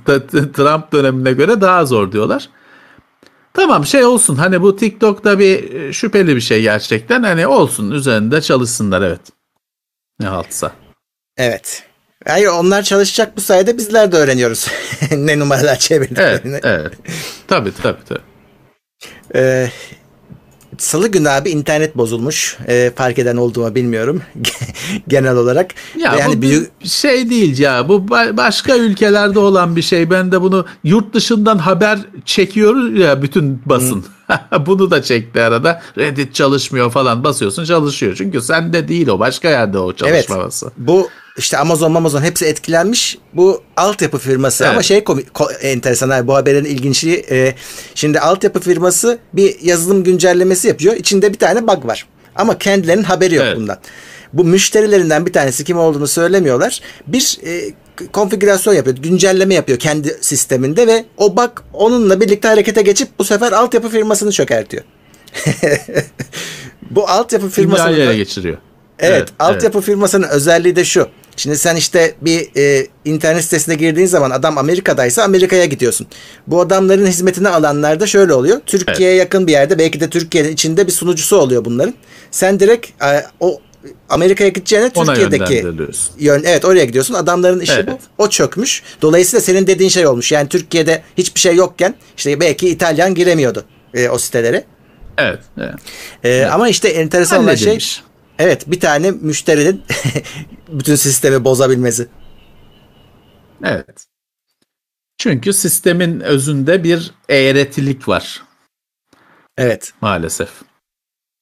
Trump dönemine göre daha zor diyorlar. Tamam, şey olsun, hani bu TikTok'ta bir şüpheli bir şey gerçekten, hani olsun, üzerinde çalışsınlar, evet. Ne haltsa. Evet. Hayır, onlar çalışacak, bu sayede bizler de öğreniyoruz ne numaralar çevirdiklerini. Evet, evet. Tabii tabii tabii. Ee, Salı günü abi internet bozulmuş. Ee, fark eden oldu mu bilmiyorum. Genel olarak. Ya yani bu büyük şey değil ya. Bu başka ülkelerde olan bir şey. Ben de bunu yurt dışından haber çekiyoruz ya, bütün basın. Bunu da çekti arada. Reddit çalışmıyor falan, basıyorsun çalışıyor. Çünkü sende değil o. Başka yerde o çalışmaması. Evet. Bu işte Amazon Amazon hepsi etkilenmiş. Bu altyapı firması evet. ama şey komik, ko- enteresan abi, bu haberin ilginçliği. E, şimdi altyapı firması bir yazılım güncellemesi yapıyor. İçinde bir tane bug var. Ama kendilerinin haberi yok evet. bundan. Bu müşterilerinden bir tanesi, kim olduğunu söylemiyorlar. Bir e, konfigürasyon yapıyor, güncelleme yapıyor kendi sisteminde ve o bug onunla birlikte harekete geçip bu sefer altyapı firmasını çökertiyor. Bu altyapı firmasını yere geçiriyor. Evet, evet altyapı evet. firmasının özelliği de şu. Şimdi sen işte bir e, internet sitesine girdiğin zaman adam Amerika'daysa Amerika'ya gidiyorsun. Bu adamların hizmetini alanlar da şöyle oluyor. Türkiye'ye evet. yakın bir yerde, belki de Türkiye'nin içinde bir sunucusu oluyor bunların. Sen direkt e, o Amerika'ya gideceğine Türkiye'deki yön, evet oraya gidiyorsun. Adamların işi evet. bu. O çökmüş. Dolayısıyla senin dediğin şey olmuş. Yani Türkiye'de hiçbir şey yokken işte belki İtalyan giremiyordu e, o sitelere. Evet. evet. E, evet. Ama işte enteresan olan şey, evet, bir tane müşterinin bütün sistemi bozabilmesi. Evet. Çünkü sistemin özünde bir eğretilik var. Evet. Maalesef.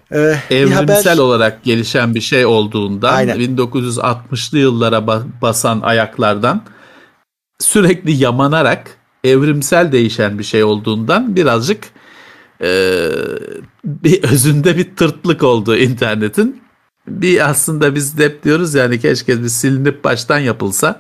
Ee, Evrimsel haber... olarak gelişen bir şey olduğundan, aynen, bin dokuz yüz altmışlı yıllara basan ayaklardan sürekli yamanarak evrimsel değişen bir şey olduğundan birazcık e, bir özünde bir tırtlık oldu internetin. Bir aslında biz de hep diyoruz yani keşke bir silinip baştan yapılsa,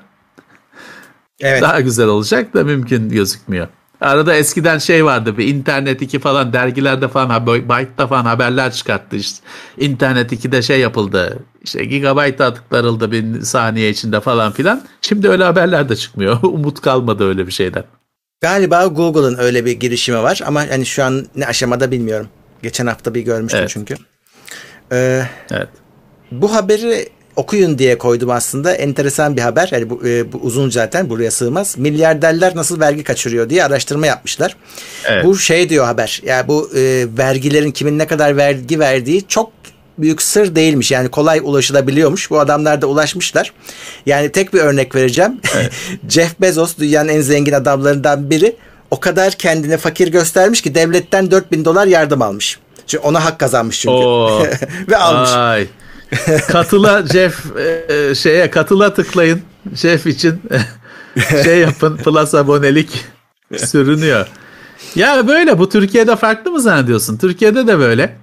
evet, daha güzel olacak da mümkün gözükmüyor. Arada eskiden şey vardı, bir internet iki falan dergilerde falan, Byte'da falan haberler çıkarttı işte. internet iki'de şey yapıldı, işte gigabyte aktarıldı bir saniye içinde falan filan. Şimdi öyle haberler de çıkmıyor. Umut kalmadı öyle bir şeyden. Galiba Google'ın öyle bir girişimi var ama hani şu an ne aşamada bilmiyorum. Geçen hafta bir görmüştüm, evet, çünkü. Ee, evet. Bu haberi okuyun diye koydum aslında. Enteresan bir haber. Yani bu, e, bu uzun zaten, buraya sığmaz. Milyarderler nasıl vergi kaçırıyor diye araştırma yapmışlar. Evet. Bu şey diyor haber. Yani bu e, vergilerin kimin ne kadar vergi verdiği çok büyük sır değilmiş. Yani kolay ulaşılabiliyormuş. Bu adamlar da ulaşmışlar. Yani tek bir örnek vereceğim. Evet. Jeff Bezos dünyanın en zengin adamlarından biri. O kadar kendini fakir göstermiş ki devletten dört bin dolar yardım almış. Çünkü ona hak kazanmış çünkü. Ve almış. Ay. Katıla Jeff e, şeye katıla tıklayın. Jeff için şey yapın, plus abonelik sürünüyor. Ya böyle, bu Türkiye'de farklı mı zannediyorsun? Türkiye'de de böyle.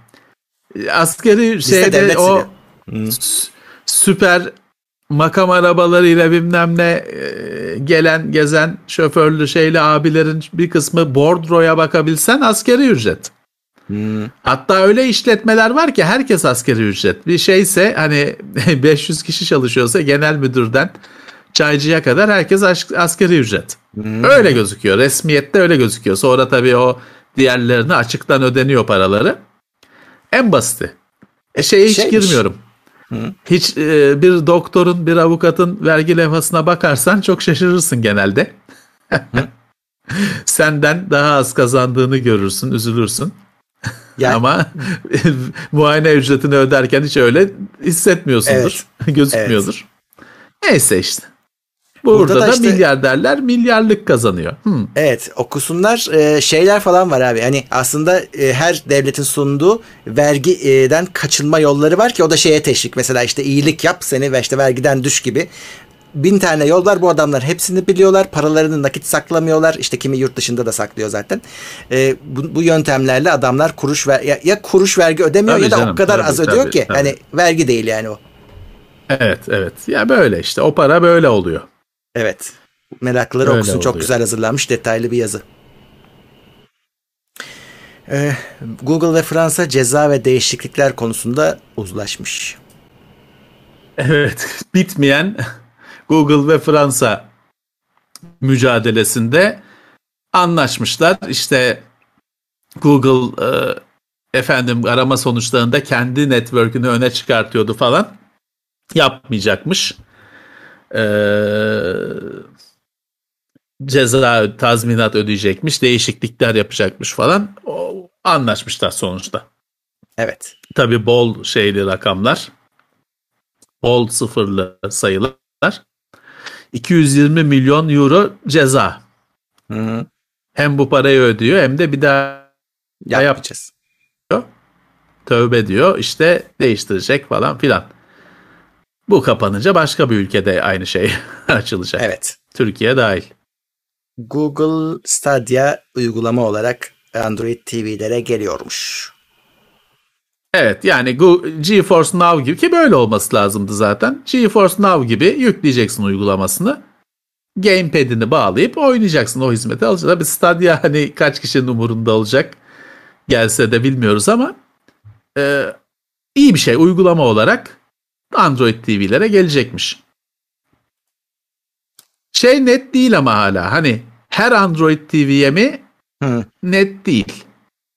Askeri şeyde o s- süper makam arabalarıyla bilmem ne e, gelen gezen şoförlü şeyli abilerin bir kısmı bordroya bakabilsen askeri ücret. Hmm. Hatta öyle işletmeler var ki herkes askeri ücret. Bir şeyse hani beş yüz kişi çalışıyorsa genel müdürden çaycıya kadar herkes askeri ücret. Hmm. Öyle gözüküyor. Resmiyette öyle gözüküyor. Sonra tabii o diğerlerine açıktan ödeniyor paraları. En basiti. E şeye hiç Şeymiş. girmiyorum. Hı. Hiç e, bir doktorun, bir avukatın vergi levhasına bakarsan çok şaşırırsın genelde. Senden daha az kazandığını görürsün, üzülürsün. Yani, ama muayene ücretini öderken hiç öyle hissetmiyorsundur. Evet, gözükmüyordur. Evet. Neyse işte. Burada, Burada da, da işte, milyarderler milyarlık kazanıyor. Hmm. Evet, okusunlar. Ee, şeyler falan var abi. Hani aslında e, her devletin sunduğu vergiden kaçınma yolları var ki o da şeye teşvik. Mesela işte iyilik yap, seni ve işte vergiden düş gibi. Bin tane yol var. Bu adamlar hepsini biliyorlar. Paralarını nakit saklamıyorlar. İşte kimi yurt dışında da saklıyor zaten. Ee, bu, bu yöntemlerle adamlar kuruş ver ya, ya kuruş vergi ödemiyor tabii ya da canım, o kadar tabii, az ödüyor tabii, ki. Tabii. Hani vergi değil yani o. Evet, evet. Ya böyle işte. O para böyle oluyor. Evet. Meraklıları öyle okusun. Oluyor. Çok güzel hazırlanmış. Detaylı bir yazı. Ee, Google ve Fransa ceza ve değişiklikler konusunda uzlaşmış. Evet. Bitmeyen Google ve Fransa mücadelesinde anlaşmışlar. İşte Google e, efendim arama sonuçlarında kendi network'ünü öne çıkartıyordu falan. Yapmayacakmış. Ee, ceza tazminat ödeyecekmiş, değişiklikler yapacakmış falan. O, anlaşmışlar sonuçta. Evet. Tabii bol şeyli rakamlar. Bol sıfırlı sayılar. iki yüz yirmi milyon euro ceza. Hı-hı. Hem bu parayı ödüyor hem de bir daha yapacağız. Yapıyor. Tövbe diyor, işte değiştirecek falan filan. Bu kapanınca başka bir ülkede aynı şey açılacak. Evet. Türkiye dahil. Google Stadia uygulama olarak Android T V'lere geliyormuş. Evet, yani GeForce Now gibi, ki böyle olması lazımdı zaten. GeForce Now gibi yükleyeceksin uygulamasını. Gamepad'ini bağlayıp oynayacaksın, o hizmeti alacaksın. Tabii Stadia hani kaç kişinin umurunda olacak, gelse de bilmiyoruz ama e, iyi bir şey, uygulama olarak Android T V'lere gelecekmiş. Şey net değil ama hala hani her Android T V'ye mi? Hı. Net değil.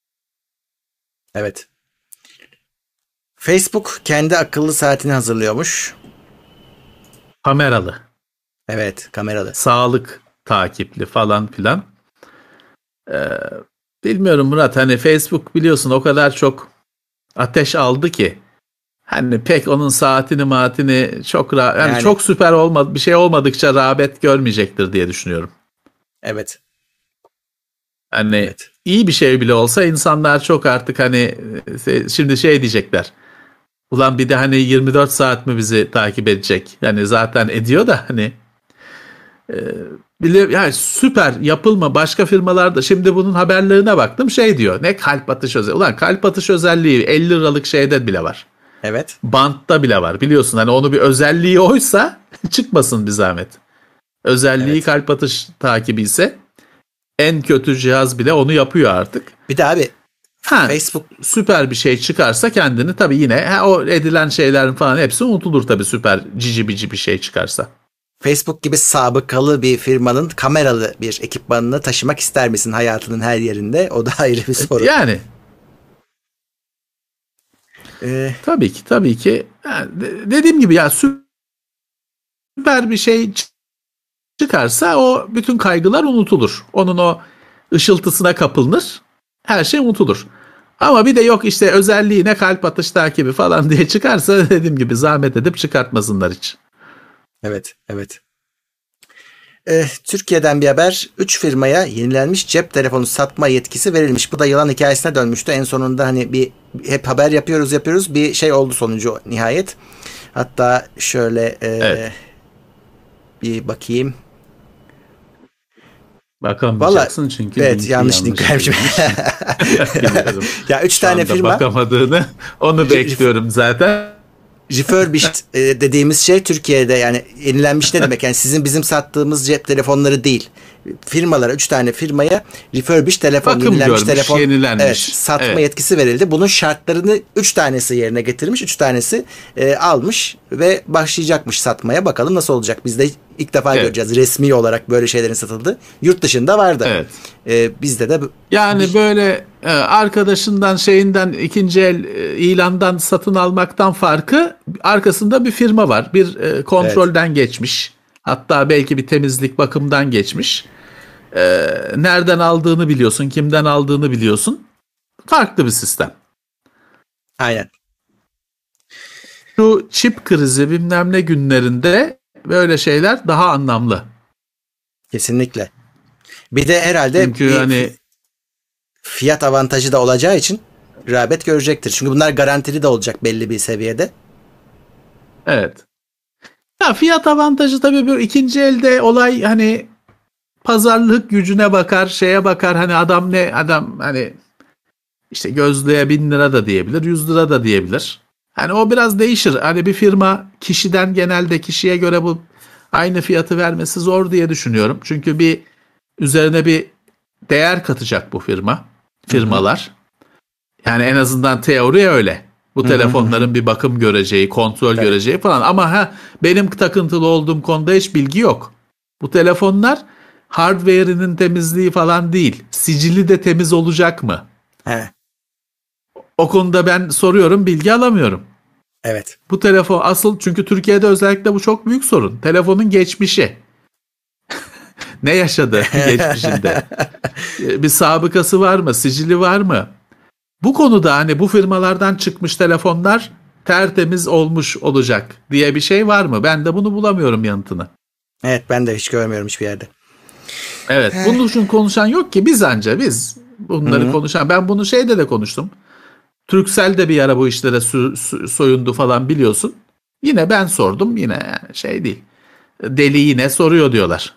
Evet. Facebook kendi akıllı saatini hazırlıyormuş. Kameralı. Evet, kameralı. Sağlık takipli falan filan. Ee, bilmiyorum Murat, hani Facebook biliyorsun o kadar çok ateş aldı ki hani pek onun saatini maatini çok ra- yani, yani çok süper olmadı, bir şey olmadıkça rağbet görmeyecektir diye düşünüyorum. Evet. Hani evet. iyi bir şey bile olsa insanlar çok artık hani şimdi şey diyecekler. Ulan bir de hani yirmi dört saat mi bizi takip edecek? Yani zaten ediyor da hani e, bile yani süper yapılma başka firmalarda şimdi bunun haberlerine baktım şey diyor. Ne kalp atış özelliği. Ulan kalp atış özelliği elli liralık şeyde bile var. Evet. Bantta bile var. Biliyorsun hani onu bir özelliği oysa çıkmasın bir zahmet. Özelliği evet. Kalp atış takibi ise en kötü cihaz bile onu yapıyor artık. Bir de abi ha, Facebook süper bir şey çıkarsa kendini tabii yine ha, o edilen şeylerin falan hepsi unutulur tabii süper cici bici bir şey çıkarsa. Facebook gibi sabıkalı bir firmanın kameralı bir ekipmanını taşımak ister misin hayatının her yerinde? O da ayrı bir soru. Yani ee, tabii ki tabii ki yani dediğim gibi ya süper bir şey çıkarsa o bütün kaygılar unutulur. Onun o ışıltısına kapılır. Her şey unutulur. Ama bir de yok işte özelliğine kalp atış takibi falan diye çıkarsa dediğim gibi zahmet edip çıkartmasınlar hiç. Evet, evet. Ee, Türkiye'den bir haber. üç firmaya yenilenmiş cep telefonu satma yetkisi verilmiş. Bu da yılan hikayesine dönmüştü. En sonunda hani bir hep haber yapıyoruz yapıyoruz. Bir şey oldu sonucu nihayet. Hatta şöyle e, evet. bir bakayım. Bakamayacaksın vallahi, çünkü evet yanlış link vermişim. Ya üç tane firma bakamadığını onu bekliyorum zaten. Refurbished e, dediğimiz şey Türkiye'de yani yenilenmiş ne demek? Yani sizin bizim sattığımız cep telefonları değil. Firmalara, üç tane firmaya refurbished telefon, bakım yenilenmiş görmüş, telefon yenilenmiş. Evet, satma evet. yetkisi verildi. Bunun şartlarını üç tanesi yerine getirmiş, üç tanesi e, almış ve başlayacakmış satmaya. Bakalım nasıl olacak? Biz de ilk defa evet. göreceğiz resmi olarak böyle şeylerin satıldığı. Yurt dışında vardı. Evet. E, bizde de yani bir... böyle e, arkadaşından şeyinden ikinci el e, ilandan satın almaktan farkı arkasında bir firma var. Bir e, kontrolden evet. geçmiş. Hatta belki bir temizlik bakımdan geçmiş. E, nereden aldığını biliyorsun, kimden aldığını biliyorsun. Farklı bir sistem. Aynen. Şu çip krizi bilmem ne günlerinde böyle şeyler daha anlamlı. Kesinlikle. Bir de herhalde çünkü bir hani fiyat avantajı da olacağı için rağbet görecektir. Çünkü bunlar garantili de olacak belli bir seviyede. Evet. Ya fiyat avantajı tabii bu ikinci elde olay hani pazarlık gücüne bakar, şeye bakar hani adam ne adam hani işte gözlüğe bin lira da diyebilir, yüz lira da diyebilir. Hani o biraz değişir. Hani bir firma kişiden genelde kişiye göre bu aynı fiyatı vermesi zor diye düşünüyorum. Çünkü bir üzerine bir değer katacak bu firma, firmalar. Yani en azından teori öyle. Bu telefonların bir bakım göreceği, kontrol evet. göreceği falan. Ama ha benim takıntılı olduğum konuda hiç bilgi yok. Bu telefonlar hardware'inin temizliği falan değil. Sicili de temiz olacak mı? Evet. O konuda ben soruyorum, bilgi alamıyorum. Evet. Bu telefon asıl çünkü Türkiye'de özellikle bu çok büyük sorun. Telefonun geçmişi. Ne yaşadı geçmişinde? Bir sabıkası var mı? Sicili var mı? Bu konuda hani bu firmalardan çıkmış telefonlar tertemiz olmuş olacak diye bir şey var mı? Ben de bunu bulamıyorum yanıtını. Evet ben de hiç görmüyorum hiçbir yerde. Evet bunun için konuşan yok ki biz anca biz bunları Hı-hı. konuşan. Ben bunu şeyde de konuştum. Turkcell de bir ara bu işlere su, su, soyundu falan biliyorsun. Yine ben sordum yine yani şey değil. Deli yine soruyor diyorlar.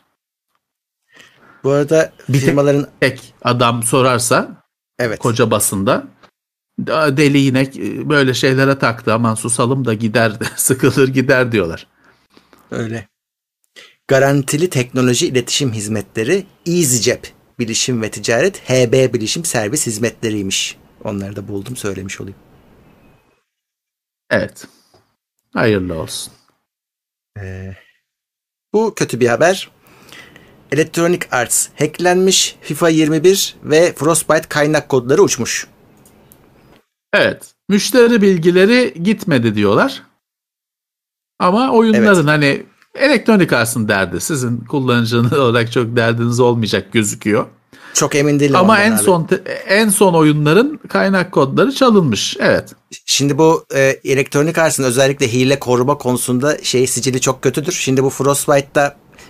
Bu arada bir firmaların tek adam sorarsa evet. koca basında deli yine böyle şeylere taktı aman susalım da gider sıkılır gider diyorlar. Öyle. Garantili teknoloji iletişim hizmetleri EasyCep Bilişim ve Ticaret H B Bilişim Servis Hizmetleriymiş. Onları da buldum söylemiş olayım. Evet. Hayırlı olsun. Ee, bu kötü bir haber. Electronic Arts hacklenmiş, FIFA yirmi bir ve Frostbite kaynak kodları uçmuş. Evet. Müşteri bilgileri gitmedi diyorlar. Ama oyunların evet. hani Electronic Arts'ın derdi. Sizin kullanıcınız olarak çok derdiniz olmayacak gözüküyor. Çok emin değilim. Ama en abi. son en son oyunların kaynak kodları çalınmış. Evet. Şimdi bu e, Electronic Arts'ın özellikle hile koruma konusunda şey sicili çok kötüdür. Şimdi bu Frostbite'da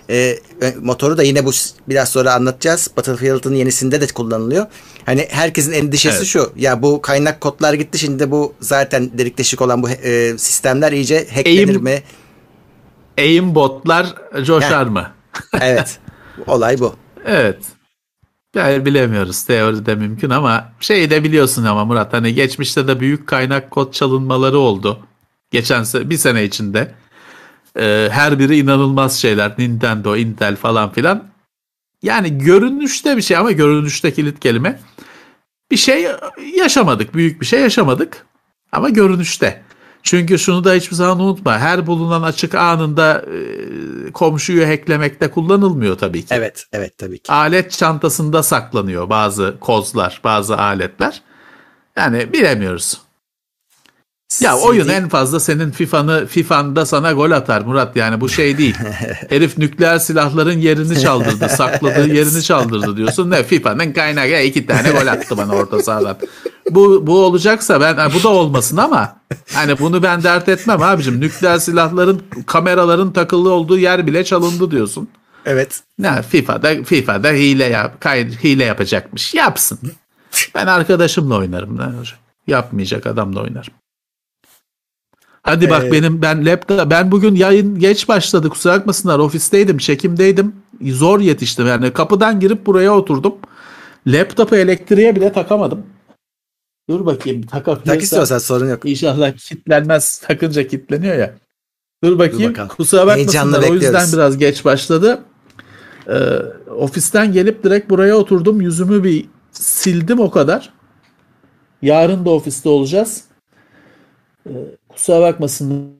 e, motoru da yine bu biraz sonra anlatacağız. Battlefield'ın yenisinde de kullanılıyor. Hani herkesin endişesi evet. şu. Ya bu kaynak kodlar gitti. Şimdi de bu zaten delik deşik olan bu e, sistemler iyice hacklenir Aim, mi? Aimbotlar coşar Heh. mı? Evet. Olay bu. Evet. Yani bilemiyoruz. Teoride mümkün ama şeyi de biliyorsun ama Murat, hani geçmişte de büyük kaynak kod çalınmaları oldu. Geçen sene, bir sene içinde. Ee, her biri inanılmaz şeyler. Nintendo, Intel falan filan. Yani görünüşte bir şey ama görünüşte kilit kelime. Bir şey yaşamadık. Büyük bir şey yaşamadık. Ama görünüşte. Çünkü şunu da hiçbir zaman unutma. Her bulunan açık anında e, komşuyu hacklemekte kullanılmıyor tabii ki. Evet, evet tabii ki. Alet çantasında saklanıyor bazı kozlar, bazı aletler. Yani bilemiyoruz. Ya C D... oyun en fazla senin FIFA'nı FIFA'nda sana gol atar Murat, yani bu şey değil. Herif nükleer silahların yerini çaldırdı, sakladığı yerini çaldırdı diyorsun. Ne FIFA'nın kaynağı ya iki tane gol attı bana orta sahadan. Bu bu olacaksa ben bu da olmasın ama hani bunu ben dert etmem abicim. Nükleer silahların, kameraların takılı olduğu yer bile çalındı diyorsun. Evet. Ne FIFA'da FIFA'da hile yap, kay, hile yapacakmış. Yapsın. Ben arkadaşımla oynarım lan hocam. Yapmayacak adamla oynarım. Hadi bak ee, benim ben laptop ben bugün yayın geç başladı, kusura bakmasınlar, ofisteydim, çekimdeydim, zor yetiştim yani, kapıdan girip buraya oturdum, laptopu elektriğe bile takamadım. Dur bakayım takabilirsem. Tak istiyorsan sorun yok. İnşallah kilitlenmez, takınca kilitleniyor ya. Dur bakayım, Dur kusura bakmasınlar, o yüzden biraz geç başladı. Ee, ofisten gelip direkt buraya oturdum, yüzümü bir sildim, o kadar. Yarın da ofiste olacağız. Ee, kusura bakmasın.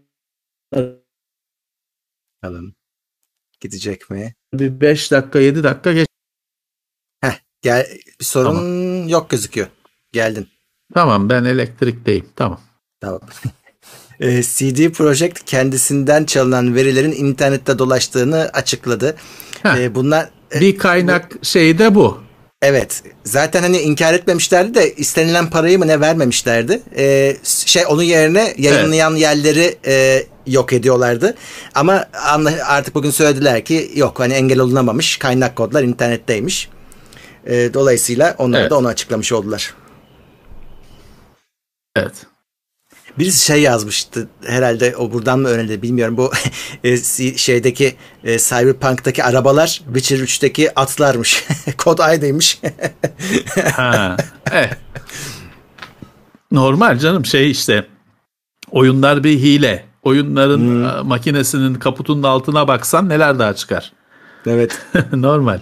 Bakalım. Gidecek mi? Bir beş dakika yedi dakika geç. Heh, gel, bir sorun tamam. Yok gözüküyor. Geldin. Tamam, ben elektrikteyim. Tamam. Tamam. e, C D Projekt kendisinden çalınan verilerin internette dolaştığını açıkladı. E, bunlar bir kaynak bu, şeyi de bu. Evet. Zaten hani inkar etmemişlerdi de istenilen parayı mı ne vermemişlerdi. Ee, şey onun yerine yayınlayan evet. yerleri e, yok ediyorlardı. Ama artık bugün söylediler ki yok, hani engel olunamamış, kaynak kodlar internetteymiş. E, dolayısıyla onlar evet. da onu açıklamış oldular. Evet. Birisi şey yazmıştı herhalde, o buradan mı öğrenildi bilmiyorum, bu şeydeki e, Cyberpunk'taki arabalar Witcher üçteki atlarmış. Kod aynıymış. Ha. Evet. Normal canım, şey işte oyunlar bir hile. Oyunların hmm. makinesinin kaputunun altına baksan neler daha çıkar. Evet. Normal.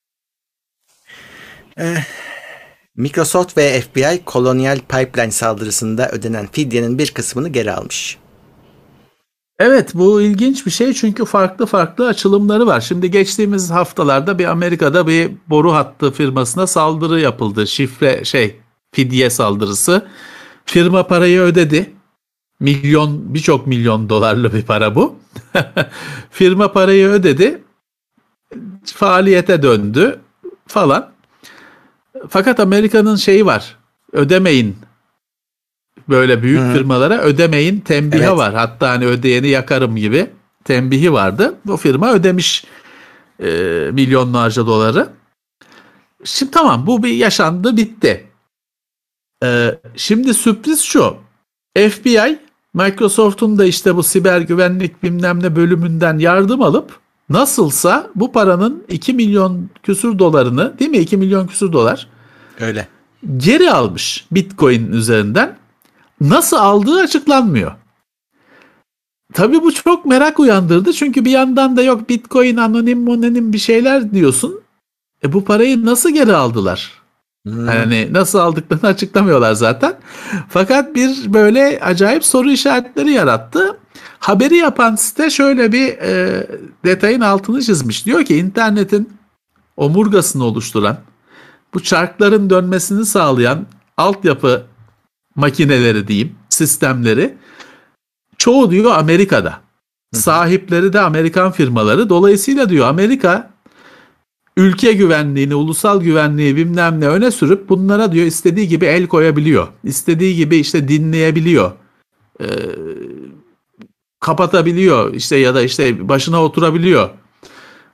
Eh. Microsoft ve F B I Colonial Pipeline saldırısında ödenen fidyenin bir kısmını geri almış. Evet, bu ilginç bir şey çünkü farklı farklı açılımları var. Şimdi geçtiğimiz haftalarda bir Amerika'da bir boru hattı firmasına saldırı yapıldı. Şifre şey fidye saldırısı. Firma parayı ödedi. Milyon, birçok milyon dolarlı bir para bu. Firma parayı ödedi. Faaliyete döndü falan. Fakat Amerika'nın şeyi var. Ödemeyin. Böyle büyük Hı. firmalara ödemeyin tembihi evet. var. Hatta hani ödeyeni yakarım gibi tembihi vardı. Bu firma ödemiş e, milyonlarca doları. Şimdi tamam, bu bir yaşandı, bitti. E, şimdi sürpriz şu. F B I Microsoft'un da işte bu siber güvenlik bilmem ne bölümünden yardım alıp nasılsa bu paranın iki milyon küsür dolarını, değil mi? iki milyon küsür dolar. Öyle. Geri almış Bitcoin üzerinden. Nasıl aldığı açıklanmıyor. Tabii bu çok merak uyandırdı. Çünkü bir yandan da yok Bitcoin anonim anonim bir şeyler diyorsun. E bu parayı nasıl geri aldılar? Hmm. Yani nasıl aldıklarını açıklamıyorlar zaten. Fakat bir böyle acayip soru işaretleri yarattı. Haberi yapan site şöyle bir e, detayın altını çizmiş. Diyor ki internetin omurgasını oluşturan, bu çarkların dönmesini sağlayan altyapı makineleri diyeyim, sistemleri çoğu diyor Amerika'da. Hı. Sahipleri de Amerikan firmaları. Dolayısıyla diyor Amerika ülke güvenliğini, ulusal güvenliği bilmem ne öne sürüp bunlara diyor istediği gibi el koyabiliyor. İstediği gibi işte dinleyebiliyor. Ee, kapatabiliyor işte ya da işte başına oturabiliyor.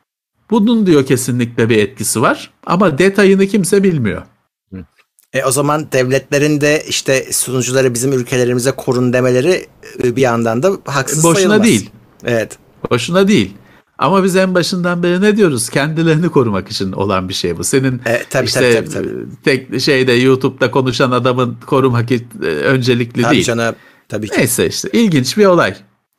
Bunun diyor kesinlikle bir etkisi var ama detayını kimse bilmiyor. E o zaman devletlerin de işte sunucuları bizim ülkelerimize korun demeleri bir yandan da haksız Boşuna sayılmaz. değil. Evet. Boşuna değil. Ama biz en başından beri ne diyoruz? Kendilerini korumak için olan bir şey bu. Senin e, tabii, işte tabii, tabii, tabii. tek şeyde YouTube'da konuşan adamın korumak öncelikli tabii değil. Canım, tabii ki. Neyse işte ilginç bir olay.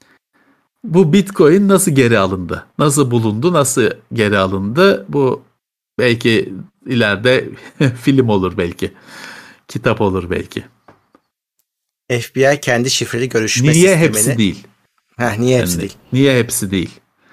Bu Bitcoin nasıl geri alındı? Nasıl bulundu? Nasıl geri alındı? Bu belki ileride film olur belki. Kitap olur belki. F B I kendi şifreli görüşme niye sistemini... Hepsi değil? Heh, niye hepsi yani, değil? Niye hepsi değil?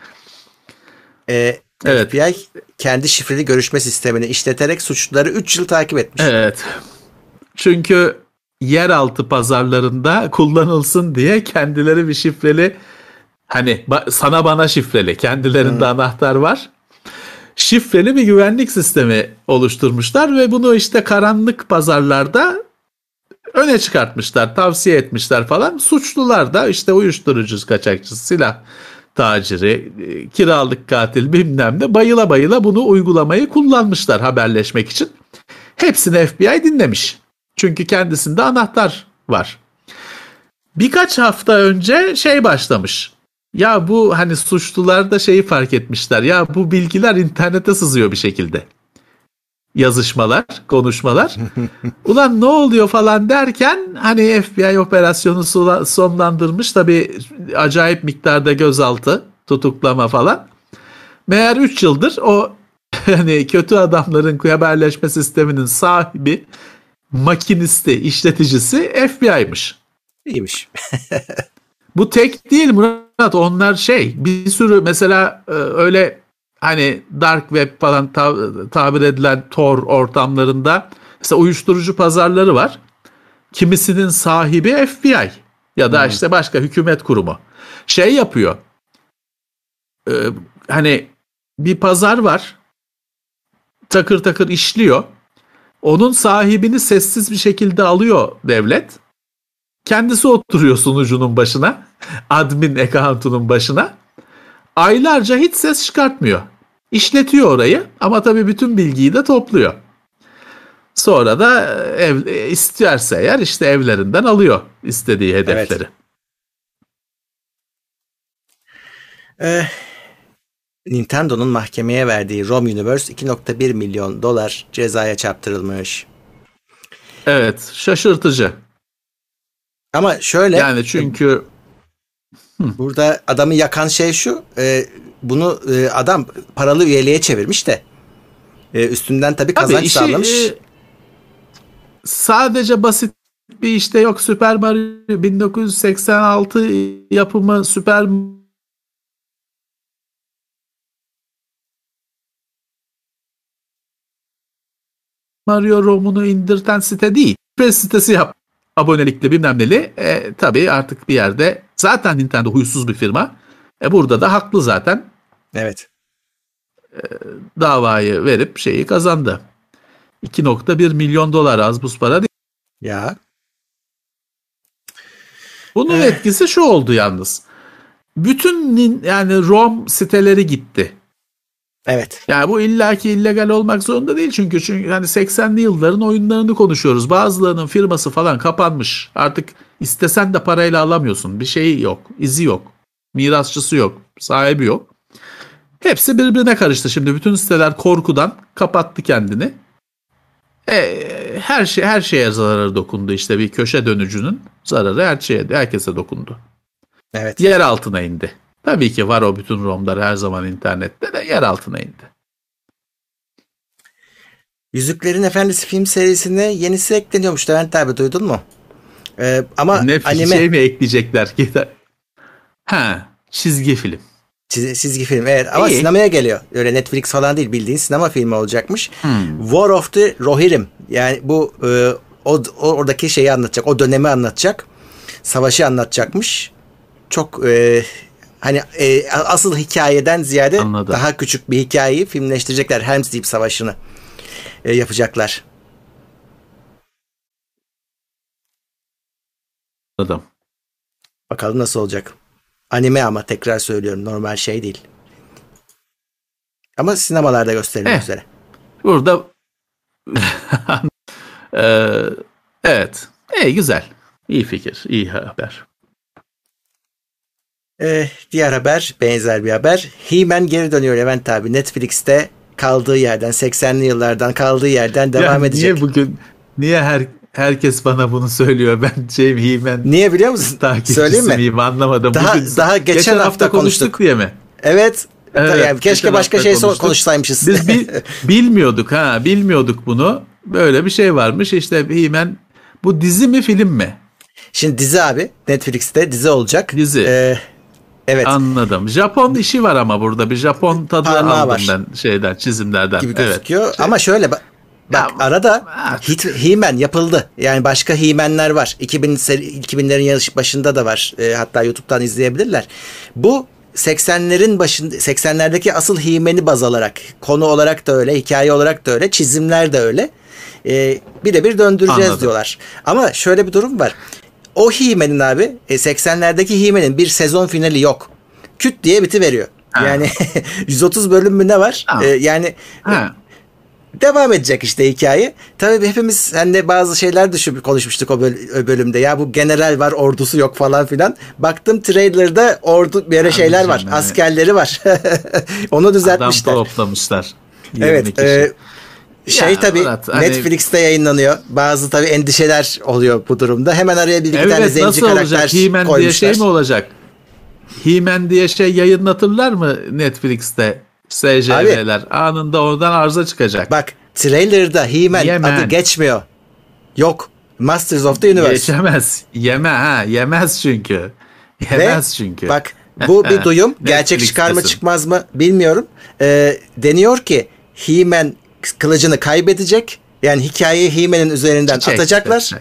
Ee, evet. F B I kendi şifreli görüşme sistemini işleterek suçluları üç yıl takip etmiş. Evet. Çünkü yeraltı pazarlarında kullanılsın diye kendileri bir şifreli, hani sana bana şifreli, kendilerinde hmm. anahtar var. Şifreli bir güvenlik sistemi oluşturmuşlar ve bunu işte karanlık pazarlarda öne çıkartmışlar, tavsiye etmişler falan. Suçlular da işte uyuşturucu kaçakçısı, silah taciri, kiralık katil bilmem ne bayıla bayıla bunu uygulamayı kullanmışlar haberleşmek için. Hepsini F B I dinlemiş. Çünkü kendisinde anahtar var. Birkaç hafta önce şey başlamış. Ya bu hani suçlular da şeyi fark etmişler. Ya bu bilgiler internete sızıyor bir şekilde. Yazışmalar, konuşmalar. Ulan ne oluyor falan derken hani F B I operasyonu sonlandırmış. Tabii acayip miktarda gözaltı, tutuklama falan. Meğer üç yıldır o hani kötü adamların haberleşme sisteminin sahibi, makinisti, işleticisi F B I'mış. İyiymiş. Bu tek değil Murat. Onlar şey bir sürü mesela öyle hani dark web falan tab- tabir edilen Tor ortamlarında mesela uyuşturucu pazarları var. Kimisinin sahibi F B I ya da hmm. işte başka hükümet kurumu. Şey yapıyor. E, hani bir pazar var. Takır takır işliyor. Onun sahibini sessiz bir şekilde alıyor devlet. Kendisi oturuyor sunucunun başına. Admin account'unun başına. Aylarca hiç ses çıkartmıyor. İşletiyor orayı ama tabii bütün bilgiyi de topluyor. Sonra da ev, isterse eğer işte evlerinden alıyor istediği hedefleri. Evet. Ee, Nintendo'nun mahkemeye verdiği ROM Universe iki virgül bir milyon dolar cezaya çarptırılmış. Evet, şaşırtıcı. Ama şöyle. Yani çünkü burada adamı yakan şey şu. E, bunu e, adam paralı üyeliğe çevirmiş de e, üstünden tabii kazanç tabii işi, sağlamış. E, sadece basit bir işte yok Super Mario bin dokuz yüz seksen altı yapımı Super Mario ROM'unu indirten site değil. Press sitesi yap. Abonelikli bilmem neli. E, tabii artık bir yerde zaten Nintendo huysuz bir firma. E, burada da haklı zaten. Evet. E, davayı verip şeyi kazandı. iki virgül bir milyon dolar az buz para değil. Ya. Bunun eh. etkisi şu oldu yalnız. Bütün yani ROM siteleri gitti. Evet. Yani bu illaki illegal olmak zorunda değil çünkü çünkü hani seksenli yılların oyunlarını konuşuyoruz. Bazılarının firması falan kapanmış. Artık istesen de parayla alamıyorsun. Bir şey yok, izi yok, mirasçısı yok, sahibi yok. Hepsi birbirine karıştı. Şimdi bütün siteler korkudan kapattı kendini. E, her şey her şeye zararı dokundu işte bir köşe dönücünün zararı her şeye herkese dokundu. Evet. Yer altına indi. Tabii ki var o bütün ROM'lar her zaman internette de yer altına indi. Yüzüklerin Efendisi film serisine yenisi ekleniyormuş. Levent abi duydun mu? Ee, ama ne anime. Şey mi ekleyecekler ki? Ha, çizgi film. Çiz, çizgi film evet ama İyi. Sinemaya geliyor. Öyle Netflix falan değil bildiğin sinema filmi olacakmış. Hmm. War of the Rohirrim. Yani bu e, o, o oradaki şeyi anlatacak. O dönemi anlatacak. Savaşı anlatacakmış. Çok e, hani e, asıl hikayeden ziyade Anladım. Daha küçük bir hikayeyi filmleştirecekler. Helm's Deep Savaşı'nı e, yapacaklar. Anladım. Bakalım nasıl olacak. Anime ama tekrar söylüyorum normal şey değil. Ama sinemalarda gösterilmek eh, üzere. Burada ee, evet. İyi, güzel. İyi fikir. İyi haber. Ee, diğer haber, benzer bir haber. He-Man geri dönüyor Levent abi. Netflix'te kaldığı yerden, seksenli yıllardan kaldığı yerden devam ya edecek. Niye bugün niye her herkes bana bunu söylüyor? Ben şey He-Man niye biliyor musun? Söyleyeyim mi? Miyim, anlamadım. Daha bugün, daha geçen, geçen hafta, hafta konuştuk. konuştuk diye mi? Evet. Evet, yani keşke başka şey konuştuk. konuşsaymışız. Biz bil, bilmiyorduk ha, bilmiyorduk bunu. Böyle bir şey varmış. İşte He-Man, bu dizi mi, film mi? Şimdi dizi abi, Netflix'te dizi olacak. Dizi. Ee, evet. Anladım. Japon işi var ama burada bir Japon tadı Parmağı aldım var. ben şeyden, çizimlerden. Gibi gözüküyor. Evet. Ama şöyle bak, bak ya, arada He-Man yapıldı. Yani başka He-Man'ler var. iki bin iki binlerin başında da var. E, hatta YouTube'dan izleyebilirler. Bu seksenlerin başında, seksenlerdeki asıl He-Man'i baz alarak, konu olarak da öyle, hikaye olarak da öyle, çizimler de öyle. E, birebir döndüreceğiz Anladım. diyorlar. Ama şöyle bir durum var. O He-Man'in abi, seksenlerdeki He-Man'in bir sezon finali yok. Küt diye bitiveriyor. Ha. Yani yüz otuz bölüm mü ne var? E, yani ha. devam edecek işte hikaye. Tabii hepimiz seninle bazı şeyler düşünüp konuşmuştuk o bölümde. Ya bu general var, ordusu yok falan filan. Baktım trailer'da ordu böyle şeyler var. Yani. Askerleri var. Onu düzeltmişler. Adam toplamışlar. Evet. E, şey ya, tabii evet, hani... Netflix'te yayınlanıyor. Bazı tabii endişeler oluyor bu durumda. Hemen araya bir iki evet, tane zenci karakter He-Man koymuşlar. diye şey mi olacak? He-Man diye şey yayınlatırlar mı Netflix'te? S J V'ler abi, anında oradan arıza çıkacak. Bak trailer'da He-Man Yemen. adı geçmiyor. Yok. Masters of the Universe. Geçemez. Yeme ha. Yemez çünkü. Yemez Ve, çünkü. Bak bu bir duyum. Gerçek çıkar mı çıkmaz mı bilmiyorum. Ee, deniyor ki He-Man kılıcını kaybedecek. Yani hikayeyi He-Man'in üzerinden çiçek, atacaklar. Çiçek.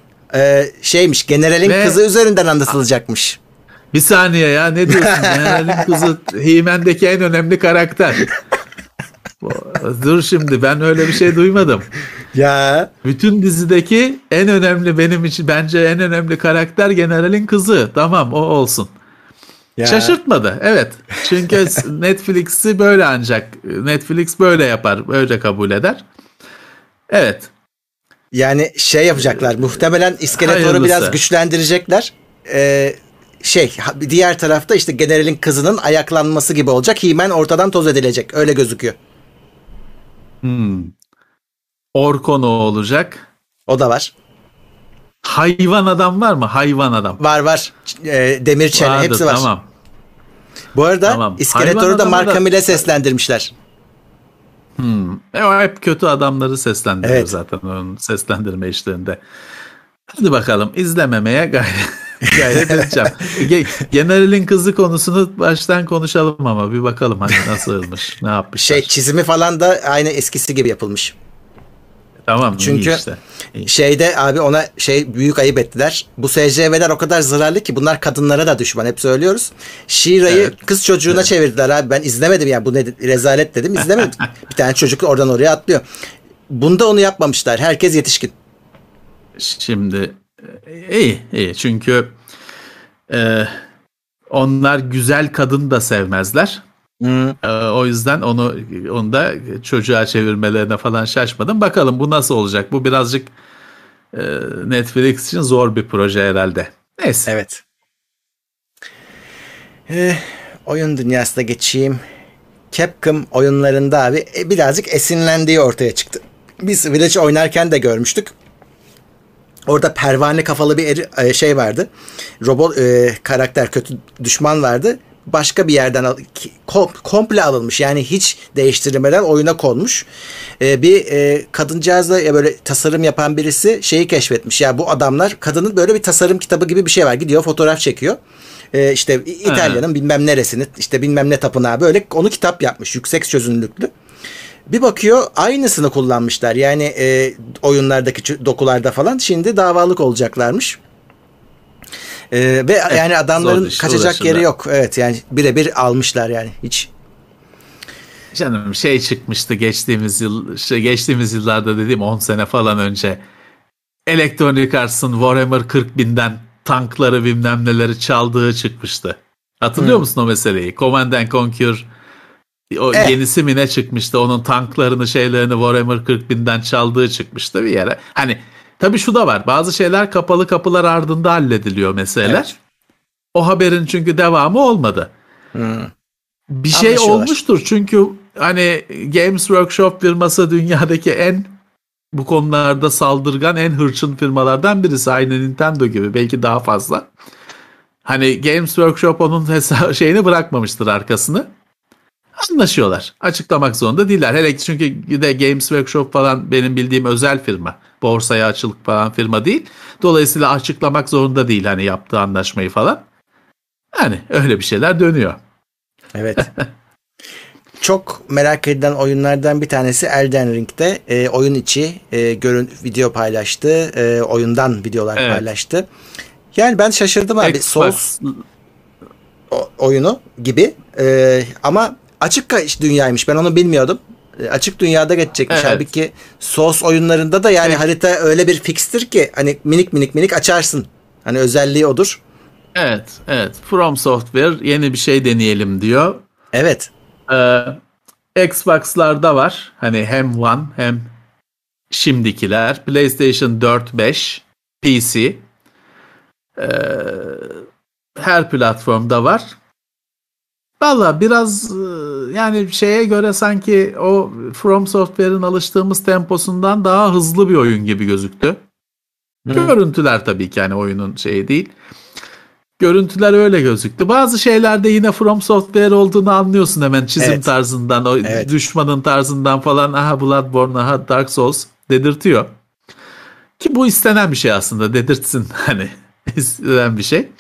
Ee, şeymiş, generalin Ve... kızı üzerinden anlatılacakmış. Bir saniye ya, ne diyorsun? Generalin kızı He-Man'deki en önemli karakter. Dur şimdi, ben öyle bir şey duymadım. Ya. Bütün dizideki en önemli, benim için bence en önemli karakter generalin kızı. Tamam, o olsun. Ya. Şaşırtmadı. Evet. Çünkü Netflix'i böyle ancak Netflix böyle yapar, böyle kabul eder. Evet. Yani şey yapacaklar. Muhtemelen İskeletor'u biraz güçlendirecekler. Ee, şey diğer tarafta işte generalin kızının ayaklanması gibi olacak. He-Man ortadan toz edilecek. Öyle gözüküyor. Hmm. Orko ne olacak? O da var. Hayvan adam var mı? Hayvan adam. Var var. E, demir çene Vardır, hepsi var. Tamam. Bu arada tamam. İskeletor'u da Mark Hamill'e seslendirmişler. Hmm. E, o hep kötü adamları seslendiriyor evet. zaten onun seslendirme işlerinde. Hadi bakalım, izlememeye gayret, gayret edeceğim. Generalin kızı konusunu baştan konuşalım ama bir bakalım hani nasılmış, ne yapmışlar. Şey çizimi falan da aynı eskisi gibi yapılmış. Tamam. Çünkü iyi işte. İyi. Şeyde abi ona şey büyük ayıp ettiler. Bu S C V'ler o kadar zararlı ki bunlar kadınlara da düşman. Hep söylüyoruz. She-Ra'yı evet. kız çocuğuna evet. çevirdiler abi. Ben izlemedim yani, bu ne rezalet dedim, izlemedim. Bir tane çocuk oradan oraya atlıyor. Bunda onu yapmamışlar. Herkes yetişkin. Şimdi iyi iyi çünkü e, onlar güzel kadın da sevmezler. Hmm. E, o yüzden onu onu da çocuğa çevirmelerine falan şaşmadım. Bakalım bu nasıl olacak? Bu birazcık e, Netflix için zor bir proje herhalde. Neyse. Evet. E, oyun dünyasına geçeyim. Capcom oyunlarında abi e, birazcık esinlendiği ortaya çıktı. Biz Village oynarken de görmüştük. Orada pervane kafalı bir eri, şey vardı. Robot e, karakter, kötü düşman vardı. Başka bir yerden al, kom, komple alınmış. Yani hiç değiştirilmeden oyuna konmuş. E, bir e, kadıncağızla ya böyle tasarım yapan birisi şeyi keşfetmiş. Ya bu adamlar, kadının böyle bir tasarım kitabı gibi bir şey var. Gidiyor fotoğraf çekiyor. E, işte İtalya'nın bilmem neresini, işte bilmem ne tapınağı, böyle onu kitap yapmış. Yüksek çözünürlüklü. Bir bakıyor aynısını kullanmışlar. Yani e, oyunlardaki dokularda falan. Şimdi davalık olacaklarmış. E, ve evet, yani adamların iş, kaçacak yeri yok. Evet yani birebir almışlar yani hiç. Canım şey çıkmıştı geçtiğimiz yıl, şey geçtiğimiz yıllarda dediğim on sene falan önce. Electronic Arts'ın Warhammer kırk binden tankları bilmem neleri çaldığı çıkmıştı. Hatırlıyor hmm. musun o meseleyi? Command and Conquer O Eh. yenisi mi ne çıkmıştı? Onun tanklarını şeylerini Warhammer kırk binden çaldığı çıkmıştı bir yere. Hani tabii şu da var. Bazı şeyler kapalı kapılar ardında hallediliyor meseleler. Evet. O haberin çünkü devamı olmadı. Hmm. Bir şey olmuştur çünkü hani Games Workshop firması dünyadaki en bu konularda saldırgan, en hırçın firmalardan birisi. Aynı Nintendo gibi, belki daha fazla. Hani Games Workshop onun hesa- şeyini bırakmamıştır, arkasını. Anlaşıyorlar. Açıklamak zorunda değiller. Hele ki çünkü de Games Workshop falan benim bildiğim özel firma. Borsaya açılık falan firma değil. Dolayısıyla açıklamak zorunda değil hani yaptığı anlaşmayı falan. Yani öyle bir şeyler dönüyor. Evet. Çok merak edilen oyunlardan bir tanesi Elden Ring'de e, oyun içi e, görün video paylaştı. E, oyundan videolar Evet. paylaştı. Yani ben şaşırdım abi. Xbox Souls o- oyunu gibi. E, ama açık dünyaymış. Ben onu bilmiyordum. E, açık dünyada geçecekmiş. Evet. Halbuki Souls oyunlarında da yani Evet. harita öyle bir fixtir ki hani minik minik minik açarsın. Hani özelliği odur. Evet, evet. From Software yeni bir şey deneyelim diyor. Evet. Ee, Xbox'larda var. Hani hem One hem şimdikiler. PlayStation dört beş, P C. Ee, her platformda var. Valla biraz e, yani şeye göre sanki o From Software'ın alıştığımız temposundan daha hızlı bir oyun gibi gözüktü. Hı. Görüntüler tabii ki yani oyunun şeyi değil. Görüntüler öyle gözüktü. Bazı şeylerde yine From Software olduğunu anlıyorsun hemen çizim Evet. tarzından, o Evet. düşmanın tarzından falan. Aha Bloodborne, aha Dark Souls dedirtiyor. Ki bu istenen bir şey aslında, dedirtsin hani istenen bir şey.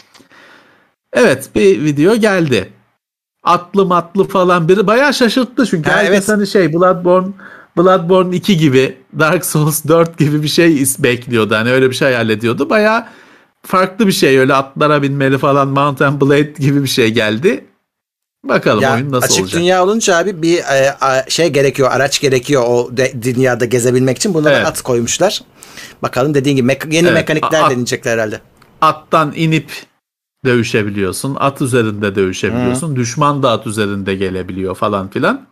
Evet, bir video geldi. Atlı matlı falan biri bayağı şaşırttı çünkü Ha, herkes evet. hani şey Bloodborne Bloodborne iki gibi, Dark Souls dört gibi bir şey is- bekliyordu. Hani öyle bir şey hayal ediyordu. Bayağı farklı bir şey, öyle atlara binmeli falan, Mount and Blade gibi bir şey geldi. Bakalım Ya oyun nasıl açık olacak. dünya olunca abi bir e, a, şey gerekiyor, araç gerekiyor o de, dünyada gezebilmek için. Buna Evet. da at koymuşlar. Bakalım dediğin gibi mek- yeni Evet, mekanikler at- deneyecekler herhalde. Attan inip dövüşebiliyorsun. At üzerinde dövüşebiliyorsun. Düşman da at üzerinde gelebiliyor falan filan.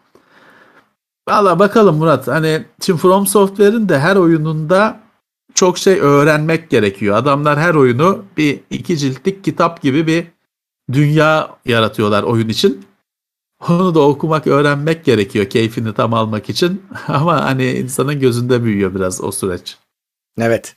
Valla bakalım Murat. Hani şimdi From Software'in de her oyununda çok şey öğrenmek gerekiyor. Adamlar her oyunu bir iki ciltlik kitap gibi bir dünya yaratıyorlar oyun için. Onu da okumak, öğrenmek gerekiyor keyfini tam almak için. Ama hani insanın gözünde büyüyor biraz o süreç. Evet.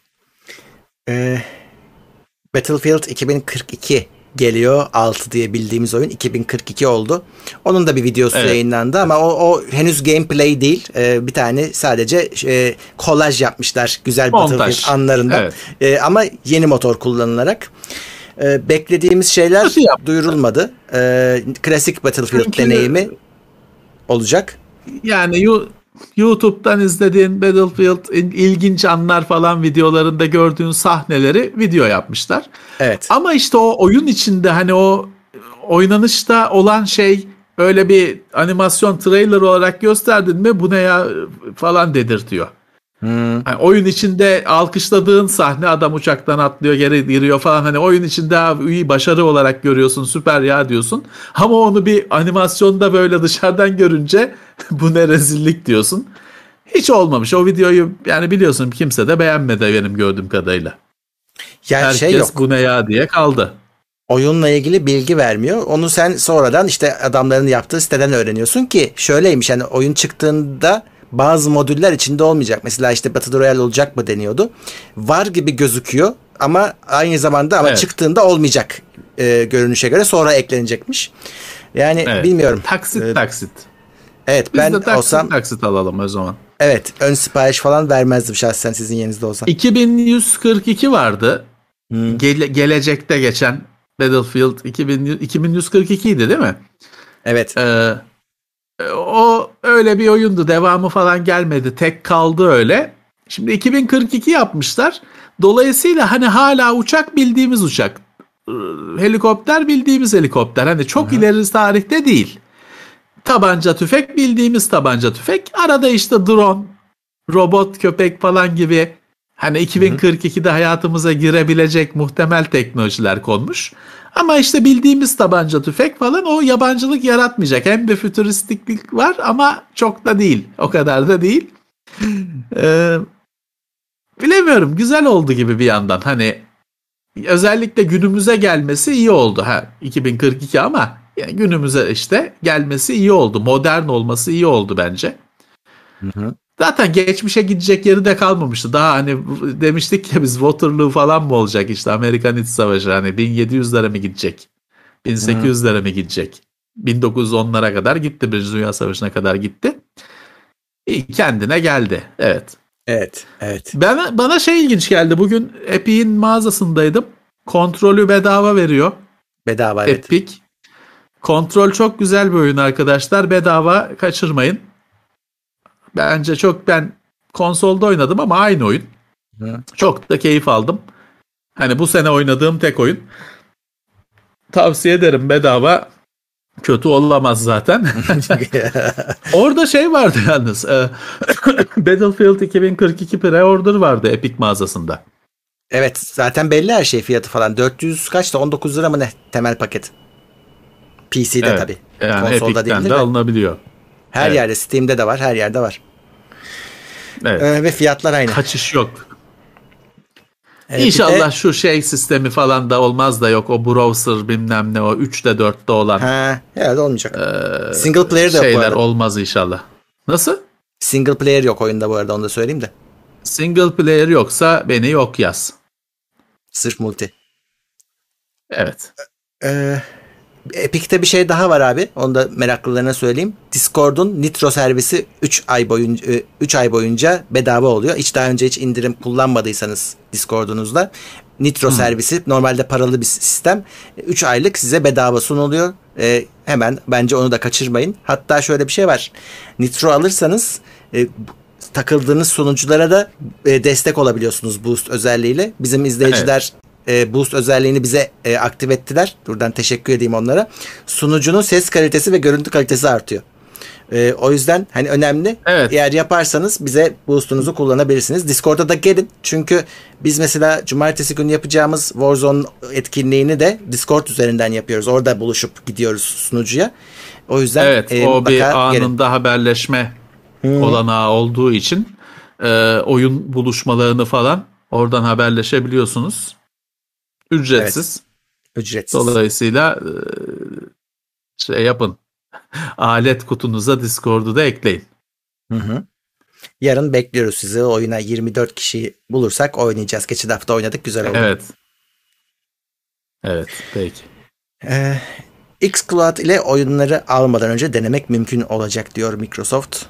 Ee, Battlefield iki bin kırk iki geliyor. altı diye bildiğimiz oyun iki bin kırk iki oldu. Onun da bir videosu Evet. yayınlandı ama o, o henüz gameplay değil. Ee, bir tane sadece e, kolaj yapmışlar güzel Montaj. Battlefield anlarında. Evet. Ee, ama yeni motor kullanılarak. Ee, beklediğimiz şeyler Nasıl yapmışlar? duyurulmadı. Ee, klasik Battlefield Çünkü- deneyimi olacak. Yani you- YouTube'dan izlediğin Battlefield il- ilginç anlar falan videolarında gördüğün sahneleri video yapmışlar. Evet. Ama işte o oyun içinde hani o oynanışta olan şey öyle bir animasyon trailer olarak gösterdin mi bu ne ya falan dedirtiyor. Hmm. Yani oyun içinde alkışladığın sahne, adam uçaktan atlıyor geri giriyor falan, hani oyun içinde abi iyi başarı olarak görüyorsun, süper ya diyorsun. Ama onu bir animasyonda böyle dışarıdan görünce bu ne rezillik diyorsun. Hiç olmamış o videoyu, yani biliyorsun kimse de beğenmedi benim gördüğüm kadarıyla. Yani Herkes şey yok. bu ne ya diye kaldı. Oyunla ilgili bilgi vermiyor. Onu sen sonradan işte adamların yaptığı siteden öğreniyorsun ki şöyleymiş, yani oyun çıktığında bazı modüller içinde olmayacak. Mesela işte Battle Royale olacak mı deniyordu. Var gibi gözüküyor ama aynı zamanda ama Evet. çıktığında olmayacak e, görünüşe göre, sonra eklenecekmiş. Yani Evet. bilmiyorum. Taksit Ee, taksit. Evet, Biz ben de taksit olsam taksit alalım o zaman. evet ön sipariş falan vermezdim şahsen sizin yerinizde olsam. iki bin yüz kırk iki vardı. Hmm. Gele- gelecekte geçen Battlefield iki bin, iki bin yüz kırk iki idi değil mi? Evet. Ee, o öyle bir oyundu. Devamı falan gelmedi. Tek kaldı öyle. Şimdi iki bin kırk iki yapmışlar. Dolayısıyla hani hala uçak bildiğimiz uçak. Ee, Helikopter bildiğimiz helikopter. Hani çok Hı hı. ileri tarihte değil. Tabanca tüfek bildiğimiz tabanca tüfek. Arada işte drone, robot köpek falan gibi Hani iki bin kırk ikide hayatımıza girebilecek muhtemel teknolojiler konmuş. Ama işte bildiğimiz tabanca tüfek falan o yabancılık yaratmayacak. Hem de fütüristiklik var ama çok da değil. O kadar da değil. Ee, bilemiyorum. Güzel oldu gibi bir yandan. Hani özellikle günümüze gelmesi iyi oldu. Ha, iki bin kırk iki ama yani günümüze işte gelmesi iyi oldu. Modern olması iyi oldu bence. Hı hı. Zaten geçmişe gidecek yeri de kalmamıştı. Daha hani demiştik ya biz Waterloo falan mı olacak işte Amerikan İç Savaşı hani bin yedi yüzlere mi gidecek? bin sekiz yüzlere mi gidecek? bin dokuz yüz onlara kadar gitti. Birinci Dünya Savaşı'na kadar gitti. İyi, kendine geldi. Evet. Evet, evet. Ben, bana şey ilginç geldi. Bugün Epic'in mağazasındaydım. Kontrolü bedava veriyor. Bedava evet. Epic. Kontrol çok güzel bir oyun arkadaşlar. Bedava kaçırmayın. Bence çok ben konsolda oynadım ama aynı oyun. Hı. Çok da keyif aldım. Hani bu sene oynadığım tek oyun. Tavsiye ederim bedava. Kötü olamaz zaten. Orada şey vardı yalnız. Battlefield iki bin kırk iki pre-order vardı Epic mağazasında. Evet zaten belli her şey fiyatı falan. dört yüz kaçta on dokuz lira mı ne temel paket. P C'de evet, tabii. Yani konsolda değil de, de alınabiliyor. Her evet. yerde Steam'de de var. Her yerde var. Evet. Ee, ve fiyatlar aynı. Kaçış yok. Evet, İnşallah de, şu şey sistemi falan da olmaz da yok o browser bilmem ne o üçte dörtte olan. Ha, evet olmayacak. E, Single player de yok bu arada. Şeyler olmaz inşallah. Nasıl? Single player yok oyunda bu arada onu da söyleyeyim de. Single player yoksa beni yok yaz. Sırf multi. Evet. Ee, Epic'te bir şey daha var abi. Onu da meraklılarına söyleyeyim. Discord'un Nitro servisi üç ay boyunca üç ay boyunca bedava oluyor. Hiç daha önce hiç indirim kullanmadıysanız Discord'unuzda Nitro hmm. servisi normalde paralı bir sistem. üç aylık size bedava sunuluyor. Ee, hemen bence onu da kaçırmayın. Hatta şöyle bir şey var. Nitro alırsanız e, takıldığınız sunuculara da e, destek olabiliyorsunuz Boost özelliğiyle. Bizim izleyiciler evet. E, Boost özelliğini bize e, aktif ettiler. Buradan teşekkür edeyim onlara. Sunucunun ses kalitesi ve görüntü kalitesi artıyor. E, o yüzden hani önemli. Evet. Eğer yaparsanız bize Boost'unuzu kullanabilirsiniz. Discord'a da gelin. Çünkü biz mesela cumartesi günü yapacağımız Warzone etkinliğini de Discord üzerinden yapıyoruz. Orada buluşup gidiyoruz sunucuya. O yüzden evet, e, o bir anında gelin. Haberleşme hmm. olanağı olduğu için e, oyun buluşmalarını falan oradan haberleşebiliyorsunuz. Ücretsiz. Evet. Ücretsiz. Dolayısıyla şey yapın. Alet kutunuza Discord'u da ekleyin. Hı hı. Yarın bekliyoruz sizi. Oyuna yirmi dört kişi bulursak oynayacağız. Geçen hafta oynadık. Güzel oldu. Evet. Evet. Peki. Ee, xCloud ile oyunları almadan önce denemek mümkün olacak diyor Microsoft.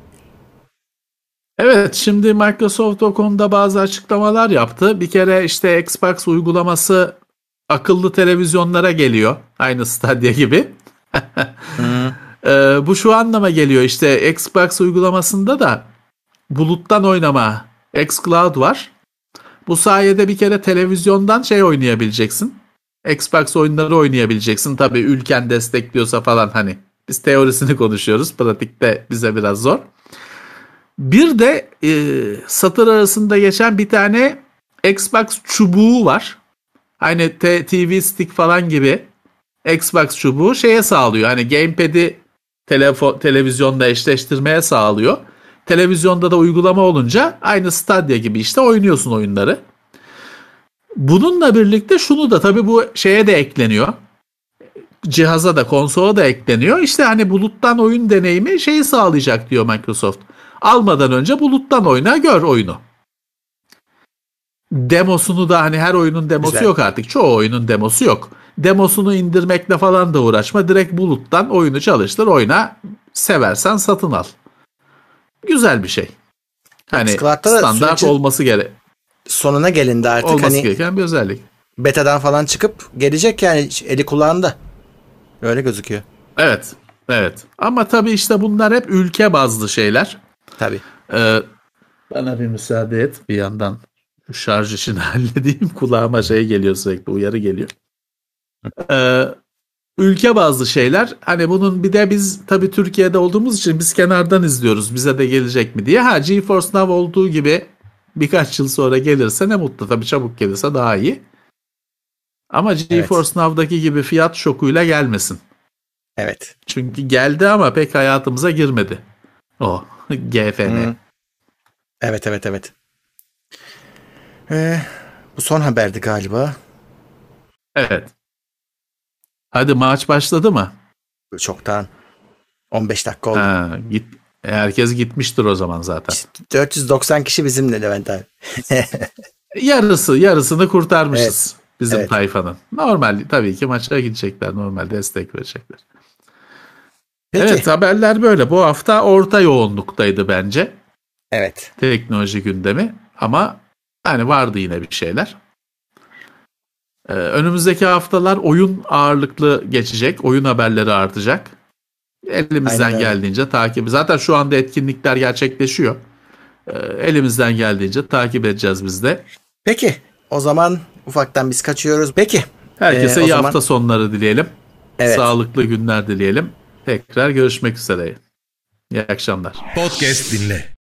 Evet, şimdi Microsoft o konuda bazı açıklamalar yaptı. Bir kere işte Xbox uygulaması akıllı televizyonlara geliyor. Aynı Stadia gibi. ee, bu şu anlama geliyor. İşte Xbox uygulamasında da buluttan oynama xCloud var. Bu sayede bir kere televizyondan şey oynayabileceksin. Xbox oyunları oynayabileceksin. Tabii ülken destekliyorsa falan hani. Biz teorisini konuşuyoruz. Pratikte bize biraz zor. Bir de e, satır arasında geçen bir tane Xbox çubuğu var. Hani T V stick falan gibi Xbox çubuğu şeye sağlıyor. Hani gamepad'i telefon, televizyonda eşleştirmeye sağlıyor. Televizyonda da uygulama olunca aynı Stadia gibi işte oynuyorsun oyunları. Bununla birlikte şunu da tabii bu şeye de ekleniyor. Cihaza da konsola da ekleniyor. İşte hani buluttan oyun deneyimi şeyi sağlayacak diyor Microsoft. Almadan önce buluttan oyna gör oyunu. Demosunu da hani her oyunun demosu Güzel. Yok artık. Çoğu oyunun demosu yok. Demosunu indirmekle falan da uğraşma. Direkt buluttan oyunu çalıştır oyna. Seversen satın al. Güzel bir şey. Hani standart olması gerek. Sonuna gelindi artık. Olması hani gereken bir özellik. Betadan falan çıkıp gelecek yani eli kulağında. Öyle gözüküyor. Evet. Evet. Ama tabii işte bunlar hep ülke bazlı şeyler. Tabii. Ee, bana bir müsaade et. Bir yandan şarj işini halledeyim. Kulağıma şey geliyor sürekli. Uyarı geliyor. Ee, ülke bazlı şeyler. Hani bunun bir de biz tabii Türkiye'de olduğumuz için biz kenardan izliyoruz. Bize de gelecek mi diye. Ha GeForce Now olduğu gibi Birkaç yıl sonra gelirse ne mutlu. Tabii çabuk gelirse daha iyi. Ama GeForce evet. Now'daki gibi fiyat şokuyla gelmesin. Evet. Çünkü geldi ama pek hayatımıza girmedi. O G F N. Hmm. Evet evet evet. Ee, bu son haberdi galiba. Evet. Hadi maç başladı mı? Çoktan. on beş dakika oldu. Ha, git, herkes gitmiştir o zaman zaten. dört yüz doksan kişi bizimle Levent abi. Yarısı, yarısını kurtarmışız evet. bizim evet. tayfanın. Normal tabii ki maça gidecekler, normal destek verecekler. Peki. Evet, haberler böyle. Bu hafta orta yoğunluktaydı bence. Evet. Teknoloji gündemi ama hani vardı yine bir şeyler. Ee, önümüzdeki haftalar oyun ağırlıklı geçecek. Oyun haberleri artacak. Elimizden Aynen geldiğince takip. Zaten şu anda etkinlikler gerçekleşiyor. Ee, elimizden geldiğince takip edeceğiz biz de. Peki. O zaman ufaktan biz kaçıyoruz. Peki. Herkese ee, iyi zaman... hafta sonları dileyelim. Evet. Sağlıklı günler dileyelim. Tekrar görüşmek üzere. İyi akşamlar. Podcast dinle.